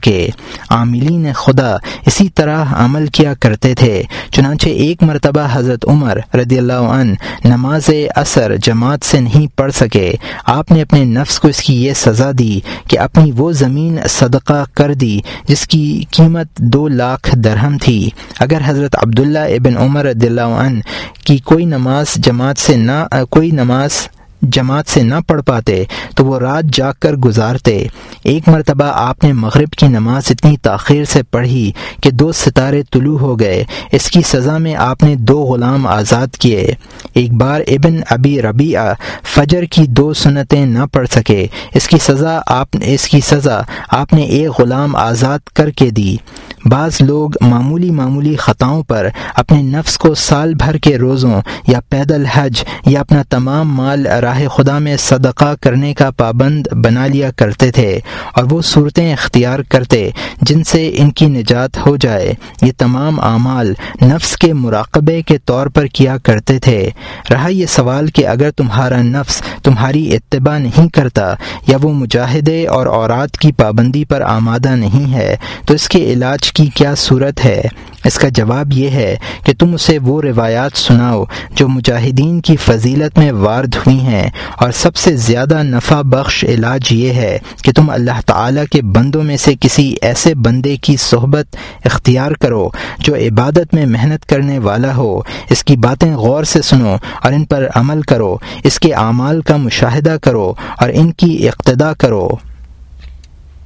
[SPEAKER 1] عاملین خدا اسی طرح عمل کیا کرتے تھے، چنانچہ ایک مرتبہ حضرت عمر رضی اللہ عنہ نماز عصر جماعت سے نہیں پڑھ سکے۔ آپ نے اپنے نفس کو اس کی یہ سزا دی کہ اپنی وہ زمین صدقہ کر دی جس کی قیمت دو لاکھ درہم تھی۔ اگر حضرت عبداللہ ابن عمر رضی اللہ عنہ کی کوئی نماز جماعت سے نہ کوئی نماز جماعت سے نہ پڑھ پاتے تو وہ رات جاگ کر گزارتے۔ ایک مرتبہ آپ نے مغرب کی نماز اتنی تاخیر سے پڑھی کہ دو ستارے طلوع ہو گئے۔ اس کی سزا میں آپ نے دو غلام آزاد کیے۔ ایک بار ابن ابی ربیعہ فجر کی دو سنتیں نہ پڑھ سکے، اس کی سزا آپ اس کی سزا آپ نے ایک غلام آزاد کر کے دی۔ بعض لوگ معمولی معمولی خطاؤں پر اپنے نفس کو سال بھر کے روزوں یا پیدل حج یا اپنا تمام مال راہ خدا میں صدقہ کرنے کا پابند بنا لیا کرتے تھے اور وہ صورتیں اختیار کرتے جن سے ان کی نجات ہو جائے۔ یہ تمام اعمال نفس کے مراقبے کے طور پر کیا کرتے تھے۔ رہا یہ سوال کہ اگر تمہارا نفس تمہاری اتباع نہیں کرتا یا وہ مجاہدے اور اوراد کی پابندی پر آمادہ نہیں ہے تو اس کے علاج کی کیا صورت ہے؟ اس کا جواب یہ ہے کہ تم اسے وہ روایات سناؤ جو مجاہدین کی فضیلت میں وارد ہوئی ہیں، اور سب سے زیادہ نفع بخش علاج یہ ہے کہ تم اللہ تعالیٰ کے بندوں میں سے کسی ایسے بندے کی صحبت اختیار کرو جو عبادت میں محنت کرنے والا ہو، اس کی باتیں غور سے سنو اور ان پر عمل کرو، اس کے اعمال کا مشاہدہ کرو اور ان کی اقتداء کرو۔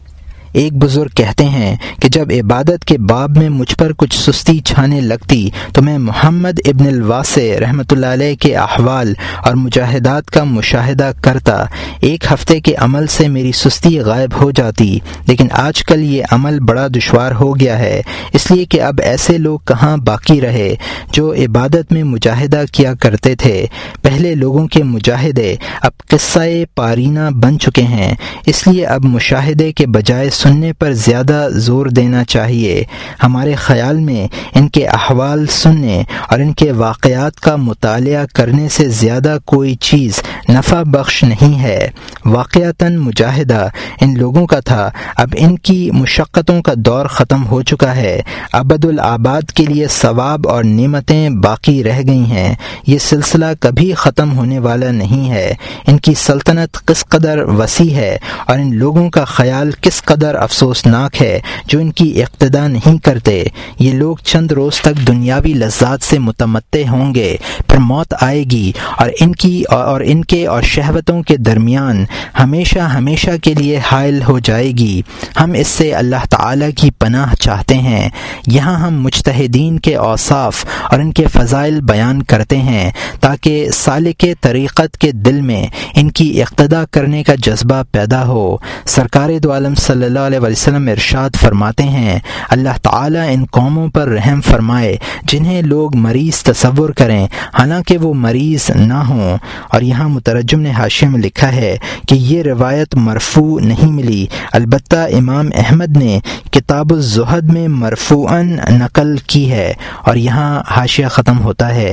[SPEAKER 1] ایک بزرگ کہتے ہیں کہ جب عبادت کے باب میں مجھ پر کچھ سستی چھانے لگتی تو میں محمد ابن الواسع رحمۃ اللہ علیہ کے احوال اور مجاہدات کا مشاہدہ کرتا، ایک ہفتے کے عمل سے میری سستی غائب ہو جاتی، لیکن آج کل یہ عمل بڑا دشوار ہو گیا ہے، اس لیے کہ اب ایسے لوگ کہاں باقی رہے جو عبادت میں مجاہدہ کیا کرتے تھے۔ پہلے لوگوں کے مجاہدے اب قصہ پارینہ بن چکے ہیں، اس لیے اب مشاہدے کے بجائے سننے پر زیادہ زور دینا چاہیے۔ ہمارے خیال میں ان کے احوال سننے اور ان کے واقعات کا مطالعہ کرنے سے زیادہ کوئی چیز نفع بخش نہیں ہے۔ واقعتاً مجاہدہ ان لوگوں کا تھا، اب ان کی مشقتوں کا دور ختم ہو چکا ہے، ابد الآباد کے لیے ثواب اور نعمتیں باقی رہ گئی ہیں۔ یہ سلسلہ کبھی ختم ہونے والا نہیں ہے۔ ان کی سلطنت کس قدر وسیع ہے اور ان لوگوں کا خیال کس قدر افسوسناک ہے جو ان کی اقتدا نہیں کرتے۔ یہ لوگ چند روز تک دنیاوی لذات سے متمتع ہوں گے، پھر موت آئے گی اور ان کی اور ان کے اور شہوتوں کے درمیان ہمیشہ ہمیشہ کے لیے حائل ہو جائے گی۔ ہم اس سے اللہ تعالی کی پناہ چاہتے ہیں۔ یہاں ہم مجتہدین کے اوصاف اور ان کے فضائل بیان کرتے ہیں تاکہ سالک طریقت کے دل میں ان کی اقتدا کرنے کا جذبہ پیدا ہو۔ سرکار دو عالم صلی اللہ علیہ وسلم ارشاد فرماتے ہیں، اللہ تعالیٰ ان قوموں پر رحم فرمائے جنہیں لوگ مریض تصور کریں حالانکہ وہ مریض نہ ہوں۔ اور یہاں مترجم نے حاشیے میں لکھا ہے کہ یہ روایت مرفوع نہیں ملی، البتہ امام احمد نے کتاب الزہد میں مرفوعاً نقل کی ہے۔ اور یہاں حاشیہ ختم ہوتا ہے۔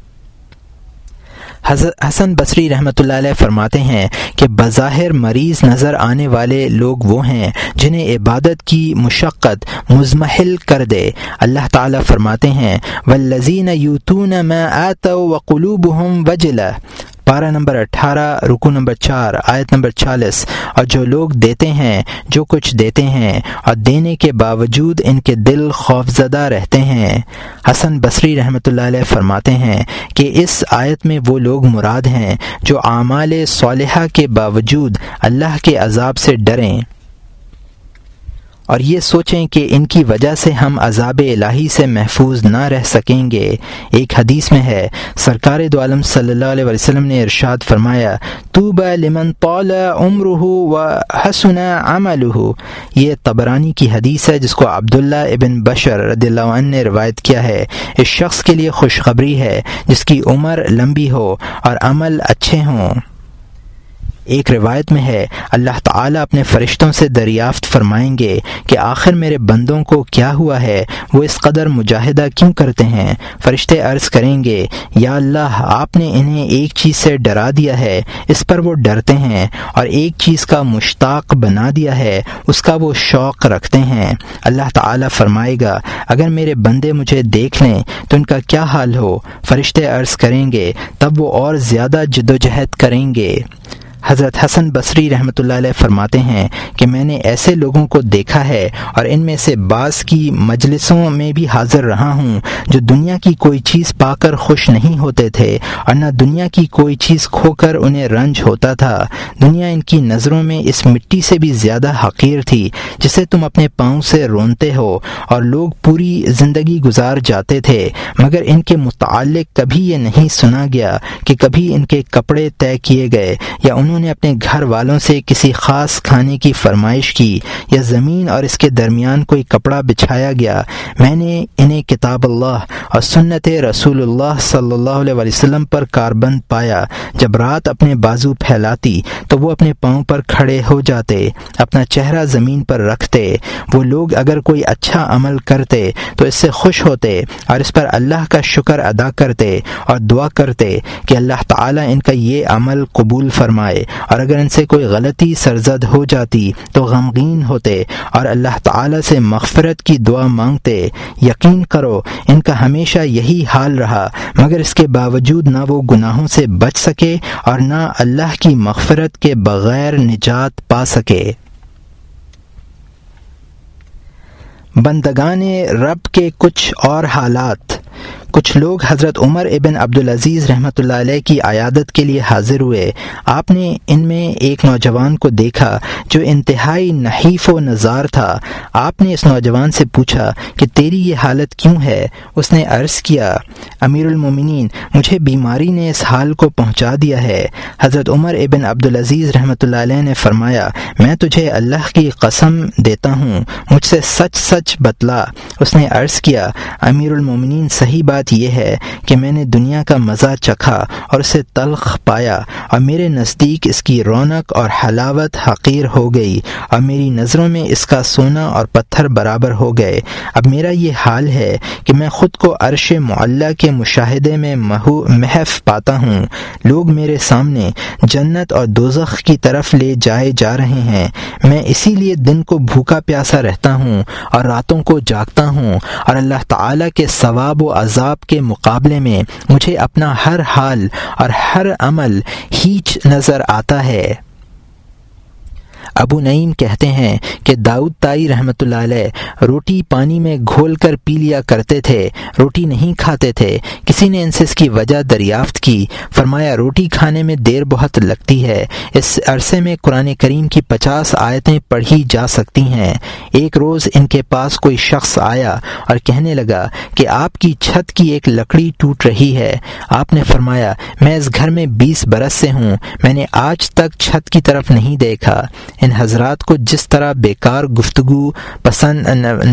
[SPEAKER 1] حسن بصری رحمۃ اللہ علیہ فرماتے ہیں کہ بظاہر مریض نظر آنے والے لوگ وہ ہیں جنہیں عبادت کی مشقت مزمحل کر دے۔ اللہ تعالیٰ فرماتے ہیں والذین یؤتون ما آتوا وقلوبهم وجلہ، پارہ نمبر اٹھارہ رکوع نمبر چار آیت نمبر چالیس، اور جو لوگ دیتے ہیں جو کچھ دیتے ہیں اور دینے کے باوجود ان کے دل خوفزدہ رہتے ہیں۔ حسن بصری رحمۃ اللہ علیہ فرماتے ہیں کہ اس آیت میں وہ لوگ مراد ہیں جو اعمال صالحہ کے باوجود اللہ کے عذاب سے ڈریں اور یہ سوچیں کہ ان کی وجہ سے ہم عذاب الہی سے محفوظ نہ رہ سکیں گے۔ ایک حدیث میں ہے، سرکار دو عالم صلی اللہ علیہ وسلم نے ارشاد فرمایا، طوبی لمن طال عمرہ وحسن عملہ۔ یہ طبرانی کی حدیث ہے جس کو عبداللہ ابن بشر رضی اللہ عنہ نے روایت کیا ہے۔ اس شخص کے لیے خوشخبری ہے جس کی عمر لمبی ہو اور عمل اچھے ہوں۔ ایک روایت میں ہے، اللہ تعالیٰ اپنے فرشتوں سے دریافت فرمائیں گے کہ آخر میرے بندوں کو کیا ہوا ہے، وہ اس قدر مجاہدہ کیوں کرتے ہیں؟ فرشتے عرض کریں گے، یا اللہ، آپ نے انہیں ایک چیز سے ڈرا دیا ہے، اس پر وہ ڈرتے ہیں، اور ایک چیز کا مشتاق بنا دیا ہے، اس کا وہ شوق رکھتے ہیں۔ اللہ تعالیٰ فرمائے گا، اگر میرے بندے مجھے دیکھ لیں تو ان کا کیا حال ہو؟ فرشتے عرض کریں گے، تب وہ اور زیادہ جدوجہد کریں گے۔ حضرت حسن بصری رحمۃ اللہ علیہ فرماتے ہیں کہ میں نے ایسے لوگوں کو دیکھا ہے اور ان میں سے بعض کی مجلسوں میں بھی حاضر رہا ہوں جو دنیا کی کوئی چیز پا کر خوش نہیں ہوتے تھے اور نہ دنیا کی کوئی چیز کھو کر انہیں رنج ہوتا تھا۔ دنیا ان کی نظروں میں اس مٹی سے بھی زیادہ حقیر تھی جسے تم اپنے پاؤں سے رونتے ہو، اور لوگ پوری زندگی گزار جاتے تھے مگر ان کے متعلق کبھی یہ نہیں سنا گیا کہ کبھی ان کے کپڑے طے کیے گئے یا انہوں نے اپنے گھر والوں سے کسی خاص کھانے کی فرمائش کی یا زمین اور اس کے درمیان کوئی کپڑا بچھایا گیا۔ میں نے انہیں کتاب اللہ اور سنت رسول اللہ صلی اللہ علیہ وسلم پر کاربند پایا۔ جب رات اپنے بازو پھیلاتی تو وہ اپنے پاؤں پر کھڑے ہو جاتے، اپنا چہرہ زمین پر رکھتے۔ وہ لوگ اگر کوئی اچھا عمل کرتے تو اس سے خوش ہوتے اور اس پر اللہ کا شکر ادا کرتے اور دعا کرتے کہ اللہ تعالیٰ ان کا یہ عمل قبول فرمائے، اور اگر ان سے کوئی غلطی سرزد ہو جاتی تو غمگین ہوتے اور اللہ تعالیٰ سے مغفرت کی دعا مانگتے۔ یقین کرو ان کا ہمیشہ یہی حال رہا، مگر اس کے باوجود نہ وہ گناہوں سے بچ سکے اور نہ اللہ کی مغفرت کے بغیر نجات پا سکے۔ بندگان رب کے کچھ اور حالات۔ کچھ لوگ حضرت عمر ابن عبدالعزیز رحمۃ اللہ علیہ کی عیادت کے لیے حاضر ہوئے۔ آپ نے ان میں ایک نوجوان کو دیکھا جو انتہائی نحیف و نزار تھا۔ آپ نے اس نوجوان سے پوچھا کہ تیری یہ حالت کیوں ہے؟ اس نے عرض کیا، امیر المومنین، مجھے بیماری نے اس حال کو پہنچا دیا ہے۔ حضرت عمر ابن عبدالعزیز رحمۃ اللہ علیہ نے فرمایا، میں تجھے اللہ کی قسم دیتا ہوں، مجھ سے سچ سچ بتلا۔ اس نے عرض کیا، امیر المومنین، صحیح بات یہ ہے کہ میں نے دنیا کا مزہ چکھا اور اسے تلخ پایا، اور میرے نزدیک اس کی رونق اور حلاوت حقیر ہو گئی، اور میری نظروں میں اس کا سونا اور پتھر برابر ہو گئے۔ اب میرا یہ حال ہے کہ میں خود کو عرش معلیٰ کے مشاہدے میں محو پاتا ہوں۔ لوگ میرے سامنے جنت اور دوزخ کی طرف لے جائے جا رہے ہیں، میں اسی لیے دن کو بھوکا پیاسا رہتا ہوں اور راتوں کو جاگتا ہوں، اور اللہ تعالیٰ کے ثواب و عذاب کے مقابلے میں مجھے اپنا ہر حال اور ہر عمل ہیچ نظر آتا ہے۔ ابو نعیم کہتے ہیں کہ داؤد طائی رحمۃ اللہ علیہ روٹی پانی میں گھول کر پی لیا کرتے تھے، روٹی نہیں کھاتے تھے۔ کسی نے ان سے اس کی وجہ دریافت کی، فرمایا روٹی کھانے میں دیر بہت لگتی ہے، اس عرصے میں قرآن کریم کی پچاس آیتیں پڑھی جا سکتی ہیں۔ ایک روز ان کے پاس کوئی شخص آیا اور کہنے لگا کہ آپ کی چھت کی ایک لکڑی ٹوٹ رہی ہے۔ آپ نے فرمایا، میں اس گھر میں بیس برس سے ہوں، میں نے آج تک چھت کی طرف نہیں دیکھا۔ ان حضرات کو جس طرح بیکار گفتگو پسند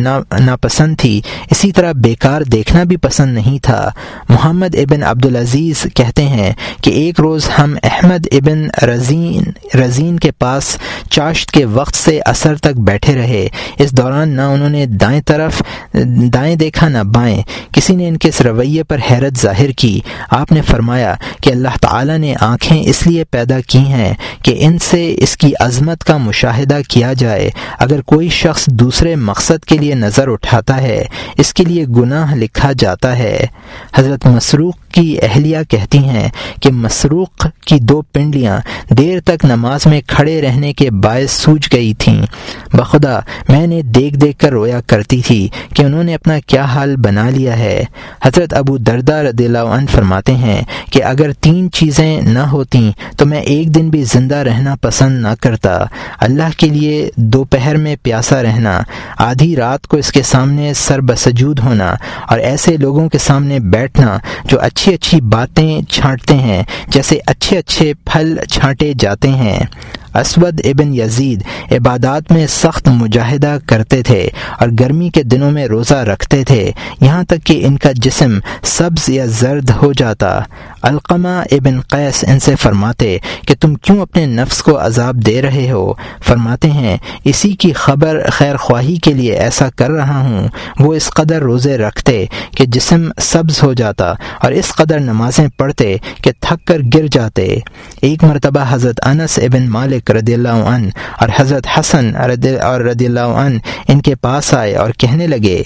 [SPEAKER 1] ناپسند تھی، اسی طرح بیکار دیکھنا بھی پسند نہیں تھا۔ محمد ابن عبدالعزیز کہتے ہیں کہ ایک روز ہم احمد ابن رزین رزین کے پاس چاشت کے وقت سے عصر تک بیٹھے رہے۔ اس دوران نہ انہوں نے دائیں طرف دائیں دیکھا نہ بائیں۔ کسی نے ان کے اس رویے پر حیرت ظاہر کی۔ آپ نے فرمایا کہ اللہ تعالیٰ نے آنکھیں اس لیے پیدا کی ہیں کہ ان سے اس کی عظمت کا مشاہدہ کیا جائے۔ اگر کوئی شخص دوسرے مقصد کے لیے نظر اٹھاتا ہے، اس کے لیے گناہ لکھا جاتا ہے۔ حضرت مسروق کی اہلیہ کہتی ہیں کہ مسروق کی دو پنڈلیاں دیر تک نماز میں کھڑے رہنے کے باعث سوج گئی تھیں۔ بخدا میں نے دیکھ دیکھ کر رویا کرتی تھی کہ انہوں نے اپنا کیا حال بنا لیا ہے۔ حضرت ابو درداء رضی اللہ عنہ فرماتے ہیں کہ اگر تین چیزیں نہ ہوتیں تو میں ایک دن بھی زندہ رہنا پسند نہ کرتا۔ اللہ کے لیے دوپہر میں پیاسا رہنا، آدھی رات کو اس کے سامنے سر بسجود ہونا، اور ایسے لوگوں کے سامنے بیٹھنا جو اچھی اچھی باتیں چھانٹتے ہیں جیسے اچھے اچھے پھل چھانٹے جاتے ہیں۔ اسود ابن یزید عبادات میں سخت مجاہدہ کرتے تھے اور گرمی کے دنوں میں روزہ رکھتے تھے، یہاں تک کہ ان کا جسم سبز یا زرد ہو جاتا۔ علقمہ ابن قیس ان سے فرماتے کہ تم کیوں اپنے نفس کو عذاب دے رہے ہو؟ فرماتے ہیں اسی کی خبر خیر خواہی کے لیے ایسا کر رہا ہوں۔ وہ اس قدر روزے رکھتے کہ جسم سبز ہو جاتا اور اس قدر نمازیں پڑھتے کہ تھک کر گر جاتے۔ ایک مرتبہ حضرت انس ابن مالک رضی اللہ عنہ اور حضرت حسن اور رضی اللہ عنہ ان کے پاس آئے اور کہنے لگے،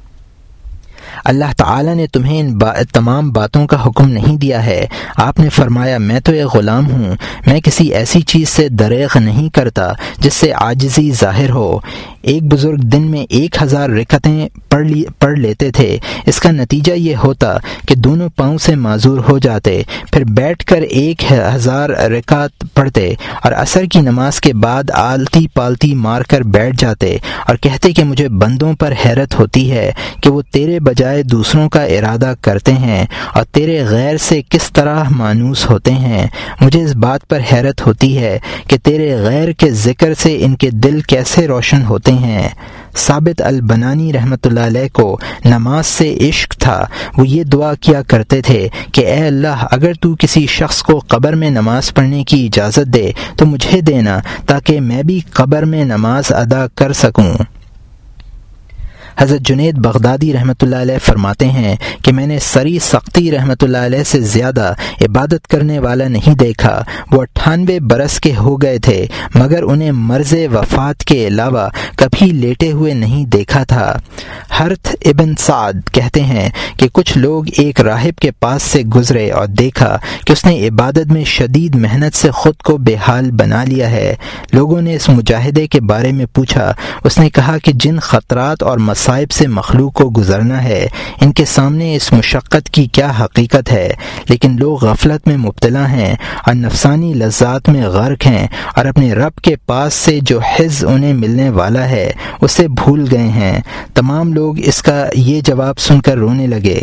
[SPEAKER 1] اللہ تعالیٰ نے تمہیں ان با تمام باتوں کا حکم نہیں دیا ہے؟ آپ نے فرمایا، میں تو ایک غلام ہوں، میں کسی ایسی چیز سے دریغ نہیں کرتا جس سے عاجزی ظاہر ہو۔ ایک بزرگ دن میں ایک ہزار رکعتیں پڑھ لی پڑھ لیتے تھے۔ اس کا نتیجہ یہ ہوتا کہ دونوں پاؤں سے معذور ہو جاتے، پھر بیٹھ کر ایک ہزار رکعت پڑھتے اور عصر کی نماز کے بعد آلتی پالتی مار کر بیٹھ جاتے اور کہتے کہ مجھے بندوں پر حیرت ہوتی ہے کہ وہ تیرے بجائے دوسروں کا ارادہ کرتے ہیں اور تیرے غیر سے کس طرح مانوس ہوتے ہیں۔ مجھے اس بات پر حیرت ہوتی ہے کہ تیرے غیر کے ذکر سے ان کے دل کیسے روشن ہوتے ہیں۔ ثابت البنانی رحمۃ اللہ علیہ کو نماز سے عشق تھا۔ وہ یہ دعا کیا کرتے تھے کہ اے اللہ، اگر تو کسی شخص کو قبر میں نماز پڑھنے کی اجازت دے تو مجھے دینا، تاکہ میں بھی قبر میں نماز ادا کر سکوں۔ حضرت جنید بغدادی رحمۃ اللہ علیہ فرماتے ہیں کہ میں نے سری سختی رحمۃ اللہ علیہ سے زیادہ عبادت کرنے والا نہیں دیکھا۔ وہ اٹھانوے برس کے ہو گئے تھے مگر انہیں مرض وفات کے علاوہ کبھی لیٹے ہوئے نہیں دیکھا تھا۔ حرث ابن سعد کہتے ہیں کہ کچھ لوگ ایک راہب کے پاس سے گزرے اور دیکھا کہ اس نے عبادت میں شدید محنت سے خود کو بے حال بنا لیا ہے۔ لوگوں نے اس مجاہدے کے بارے میں پوچھا۔ اس نے کہا کہ جن خطرات اور مسائل مصائب سے مخلوق کو گزرنا ہے، ان کے سامنے اس مشقت کی کیا حقیقت ہے، لیکن لوگ غفلت میں مبتلا ہیں اور نفسانی لذات میں غرق ہیں اور اپنے رب کے پاس سے جو حظ انہیں ملنے والا ہے اسے بھول گئے ہیں۔ تمام لوگ اس کا یہ جواب سن کر رونے لگے۔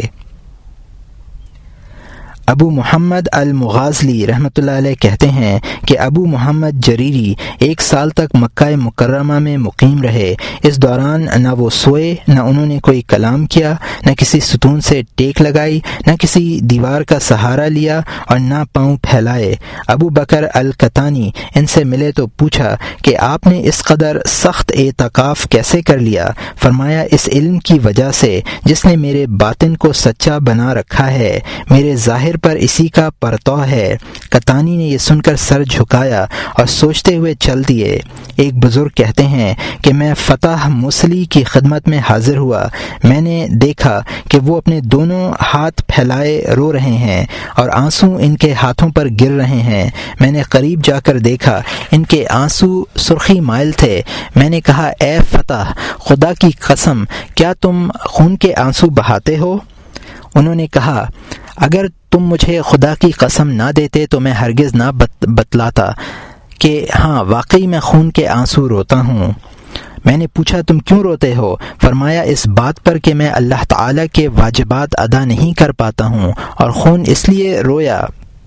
[SPEAKER 1] ابو محمد المغازلی رحمۃ اللہ علیہ کہتے ہیں کہ ابو محمد جریری ایک سال تک مکہ مکرمہ میں مقیم رہے۔ اس دوران نہ وہ سوئے، نہ انہوں نے کوئی کلام کیا، نہ کسی ستون سے ٹیک لگائی، نہ کسی دیوار کا سہارا لیا اور نہ پاؤں پھیلائے۔ ابو بکر القطانی ان سے ملے تو پوچھا کہ آپ نے اس قدر سخت اعتکاف کیسے کر لیا؟ فرمایا اس علم کی وجہ سے جس نے میرے باطن کو سچا بنا رکھا ہے، میرے ظاہر پر اسی کا پرتو ہے۔ قطانی نے یہ سن کر سر جھکایا اور سوچتے ہوئے چل دیے۔ ایک بزرگ کہتے ہیں کہ میں فتح موصلی کی خدمت میں حاضر ہوا، میں نے دیکھا کہ وہ اپنے دونوں ہاتھ پھیلائے رو رہے ہیں اور آنسو ان کے ہاتھوں پر گر رہے ہیں۔ میں نے قریب جا کر دیکھا، ان کے آنسو سرخی مائل تھے۔ میں نے کہا اے فتح، خدا کی قسم کیا تم خون کے آنسو بہاتے ہو؟ انہوں نے کہا اگر تم مجھے خدا کی قسم نہ دیتے تو میں ہرگز نہ بتلاتا کہ ہاں واقعی میں خون کے آنسو روتا ہوں۔ میں نے پوچھا تم کیوں روتے ہو؟ فرمایا اس بات پر کہ میں اللہ تعالیٰ کے واجبات ادا نہیں کر پاتا ہوں اور خون اس لیے رویا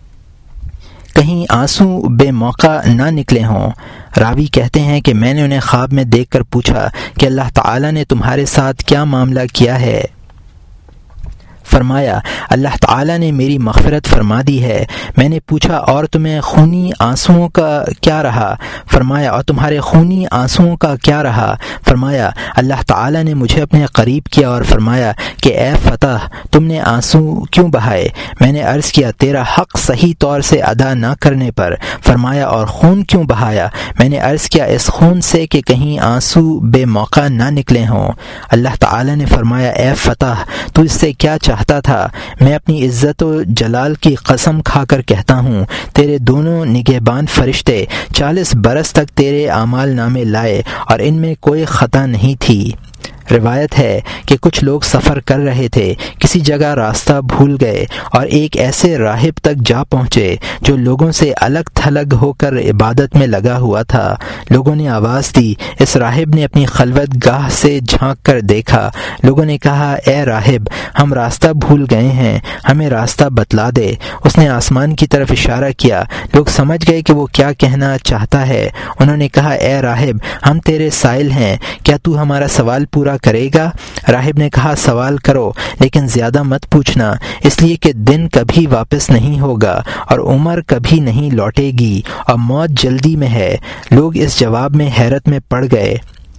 [SPEAKER 1] کہیں آنسو بے موقع نہ نکلے ہوں۔ راوی کہتے ہیں کہ میں نے انہیں خواب میں دیکھ کر پوچھا کہ اللہ تعالیٰ نے تمہارے ساتھ کیا معاملہ کیا ہے؟ فرمایا اللہ تعالیٰ نے میری مغفرت فرما دی ہے۔ میں نے پوچھا اور تمہیں خونی آنسوؤں کا کیا رہا؟ فرمایا اور تمہارے خونی آنسوؤں کا کیا رہا؟ فرمایا اللہ تعالیٰ نے مجھے اپنے قریب کیا اور فرمایا کہ اے فتح تم نے آنسو کیوں بہائے؟ میں نے عرض کیا تیرا حق صحیح طور سے ادا نہ کرنے پر۔ فرمایا اور خون کیوں بہایا؟ میں نے عرض کیا اس خون سے کہ کہیں آنسو بے موقع نہ نکلے ہوں۔ اللہ تعالیٰ نے فرمایا اے فتح تو اس سے کیا چاہتا تھا؟ میں اپنی عزت و جلال کی قسم کھا کر کہتا ہوں تیرے دونوں نگہبان فرشتے چالیس برس تک تیرے اعمال نامے لائے اور ان میں کوئی خطا نہیں تھی۔ روایت ہے کہ کچھ لوگ سفر کر رہے تھے، کسی جگہ راستہ بھول گئے اور ایک ایسے راہب تک جا پہنچے جو لوگوں سے الگ تھلگ ہو کر عبادت میں لگا ہوا تھا۔ لوگوں نے آواز دی، اس راہب نے اپنی خلوت گاہ سے جھانک کر دیکھا۔ لوگوں نے کہا اے راہب ہم راستہ بھول گئے ہیں، ہمیں راستہ بتلا دے۔ اس نے آسمان کی طرف اشارہ کیا۔ لوگ سمجھ گئے کہ وہ کیا کہنا چاہتا ہے۔ انہوں نے کہا اے راہب ہم تیرے سائل ہیں، کیا تو ہمارا سوال پورا کرے گا؟ راہب نے کہا سوال کرو لیکن زیادہ مت پوچھنا، اس لیے کہ دن کبھی واپس نہیں ہوگا اور عمر کبھی نہیں لوٹے گی اور موت جلدی میں ہے۔ لوگ اس جواب میں حیرت میں پڑ گئے۔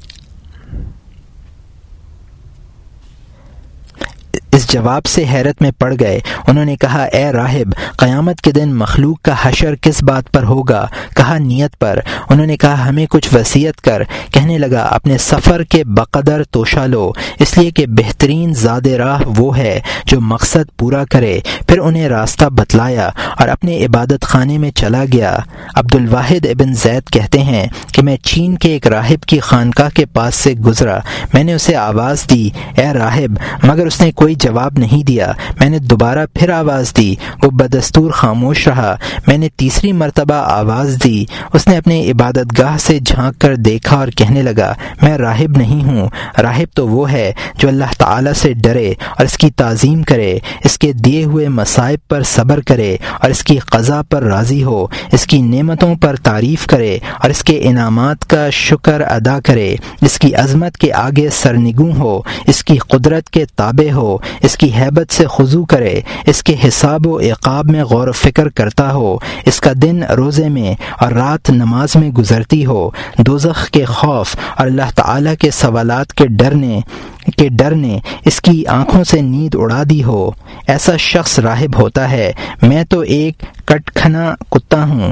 [SPEAKER 1] اس جواب سے حیرت میں پڑ گئے۔ انہوں نے کہا اے راہب قیامت کے دن مخلوق کا حشر کس بات پر ہوگا؟ کہا نیت پر۔ انہوں نے کہا ہمیں کچھ وصیت کر۔ کہنے لگا اپنے سفر کے بقدر توشہ لو، اس لیے کہ بہترین زاد راہ وہ ہے جو مقصد پورا کرے۔ پھر انہیں راستہ بتلایا اور اپنے عبادت خانے میں چلا گیا۔ عبد الواحد ابن زید کہتے ہیں کہ میں چین کے ایک راہب کی خانقاہ کے پاس سے گزرا، میں نے اسے آواز دی اے راہب، مگر اس نے کوئی جواب نہیں دیا۔ میں نے دوبارہ پھر آواز دی، وہ بدستور خاموش رہا۔ میں نے تیسری مرتبہ آواز دی، اس نے اپنے عبادت گاہ سے جھانک کر دیکھا اور کہنے لگا میں راہب نہیں ہوں، راہب تو وہ ہے جو اللہ تعالیٰ سے ڈرے اور اس کی تعظیم کرے، اس کے دیے ہوئے مصائب پر صبر کرے اور اس کی قضا پر راضی ہو، اس کی نعمتوں پر تعریف کرے اور اس کے انعامات کا شکر ادا کرے، اس کی عظمت کے آگے سرنگوں ہو، اس کی قدرت کے تابع ہو، اس کی ہیبت سے خضوع کرے، اس کے حساب و عقاب میں غور و فکر کرتا ہو، اس کا دن روزے میں اور رات نماز میں گزرتی ہو، دوزخ کے خوف اور اللہ تعالیٰ کے سوالات کے ڈرنے کے ڈر نے اس کی آنکھوں سے نیند اڑا دی ہو، ایسا شخص راہب ہوتا ہے۔ میں تو ایک کٹ کھنا کتا ہوں،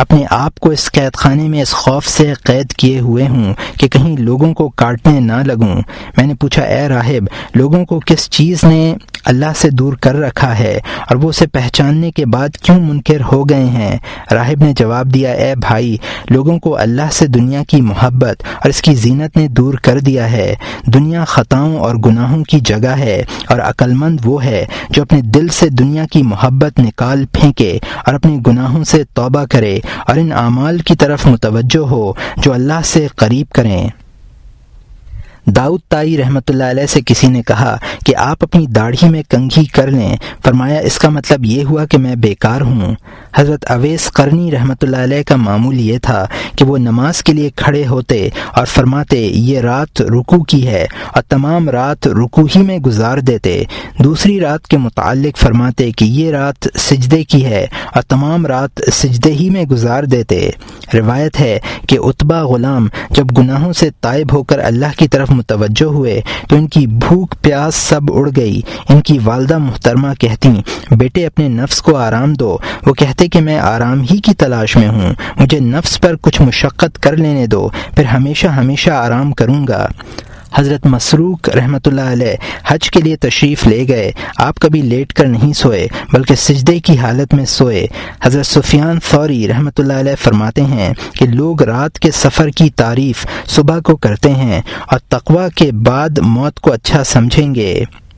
[SPEAKER 1] اپنے آپ کو اس قید خانے میں اس خوف سے قید کیے ہوئے ہوں کہ کہیں لوگوں کو کاٹنے نہ لگوں۔ میں نے پوچھا اے راہب، لوگوں کو کس چیز نے اللہ سے دور کر رکھا ہے اور وہ اسے پہچاننے کے بعد کیوں منکر ہو گئے ہیں؟ راہب نے جواب دیا اے بھائی، لوگوں کو اللہ سے دنیا کی محبت اور اس کی زینت نے دور کر دیا ہے۔ دنیا خطاؤں اور گناہوں کی جگہ ہے اور عقل مند وہ ہے جو اپنے دل سے دنیا کی محبت نکال پھینکے اور اپنے گناہوں سے توبہ کرے اور ان اعمال کی طرف متوجہ ہو جو اللہ سے قریب کریں۔ داؤد طائی رحمۃ اللہ علیہ سے کسی نے کہا کہ آپ اپنی داڑھی میں کنگھی کر لیں۔ فرمایا اس کا مطلب یہ ہوا کہ میں بیکار ہوں۔ حضرت اویس قرنی رحمۃ اللہ علیہ کا معمول یہ تھا کہ وہ نماز کے لیے کھڑے ہوتے اور فرماتے یہ رات رکوع کی ہے اور تمام رات رکوع ہی میں گزار دیتے۔ دوسری رات کے متعلق فرماتے کہ یہ رات سجدے کی ہے اور تمام رات سجدے ہی میں گزار دیتے۔ روایت ہے کہ عتبہ غلام جب گناہوں سے تائب ہو کر اللہ کی طرف متوجہ ہوئے تو ان کی بھوک پیاس سب اڑ گئی۔ ان کی والدہ محترمہ کہتی بیٹے اپنے نفس کو آرام دو۔ وہ کہتے کہ میں آرام ہی کی تلاش میں ہوں، مجھے نفس پر کچھ مشقت کر لینے دو، پھر ہمیشہ ہمیشہ آرام کروں گا۔ حضرت مسروق رحمۃ اللہ علیہ حج کے لیے تشریف لے گئے۔ آپ کبھی لیٹ کر نہیں سوئے بلکہ سجدے کی حالت میں سوئے۔ حضرت سفیان ثوری رحمۃ اللہ علیہ فرماتے ہیں کہ لوگ رات کے سفر کی تعریف صبح کو کرتے ہیں اور تقویٰ کے بعد موت کو اچھا سمجھیں گے۔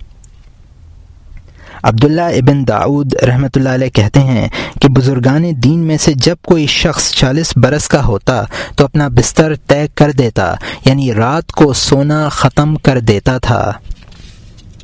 [SPEAKER 1] عبداللہ ابن داؤد رحمۃ اللہ علیہ کہتے ہیں کہ بزرگان دین میں سے جب کوئی شخص چالیس برس کا ہوتا تو اپنا بستر طے کر دیتا، یعنی رات کو سونا ختم کر دیتا تھا۔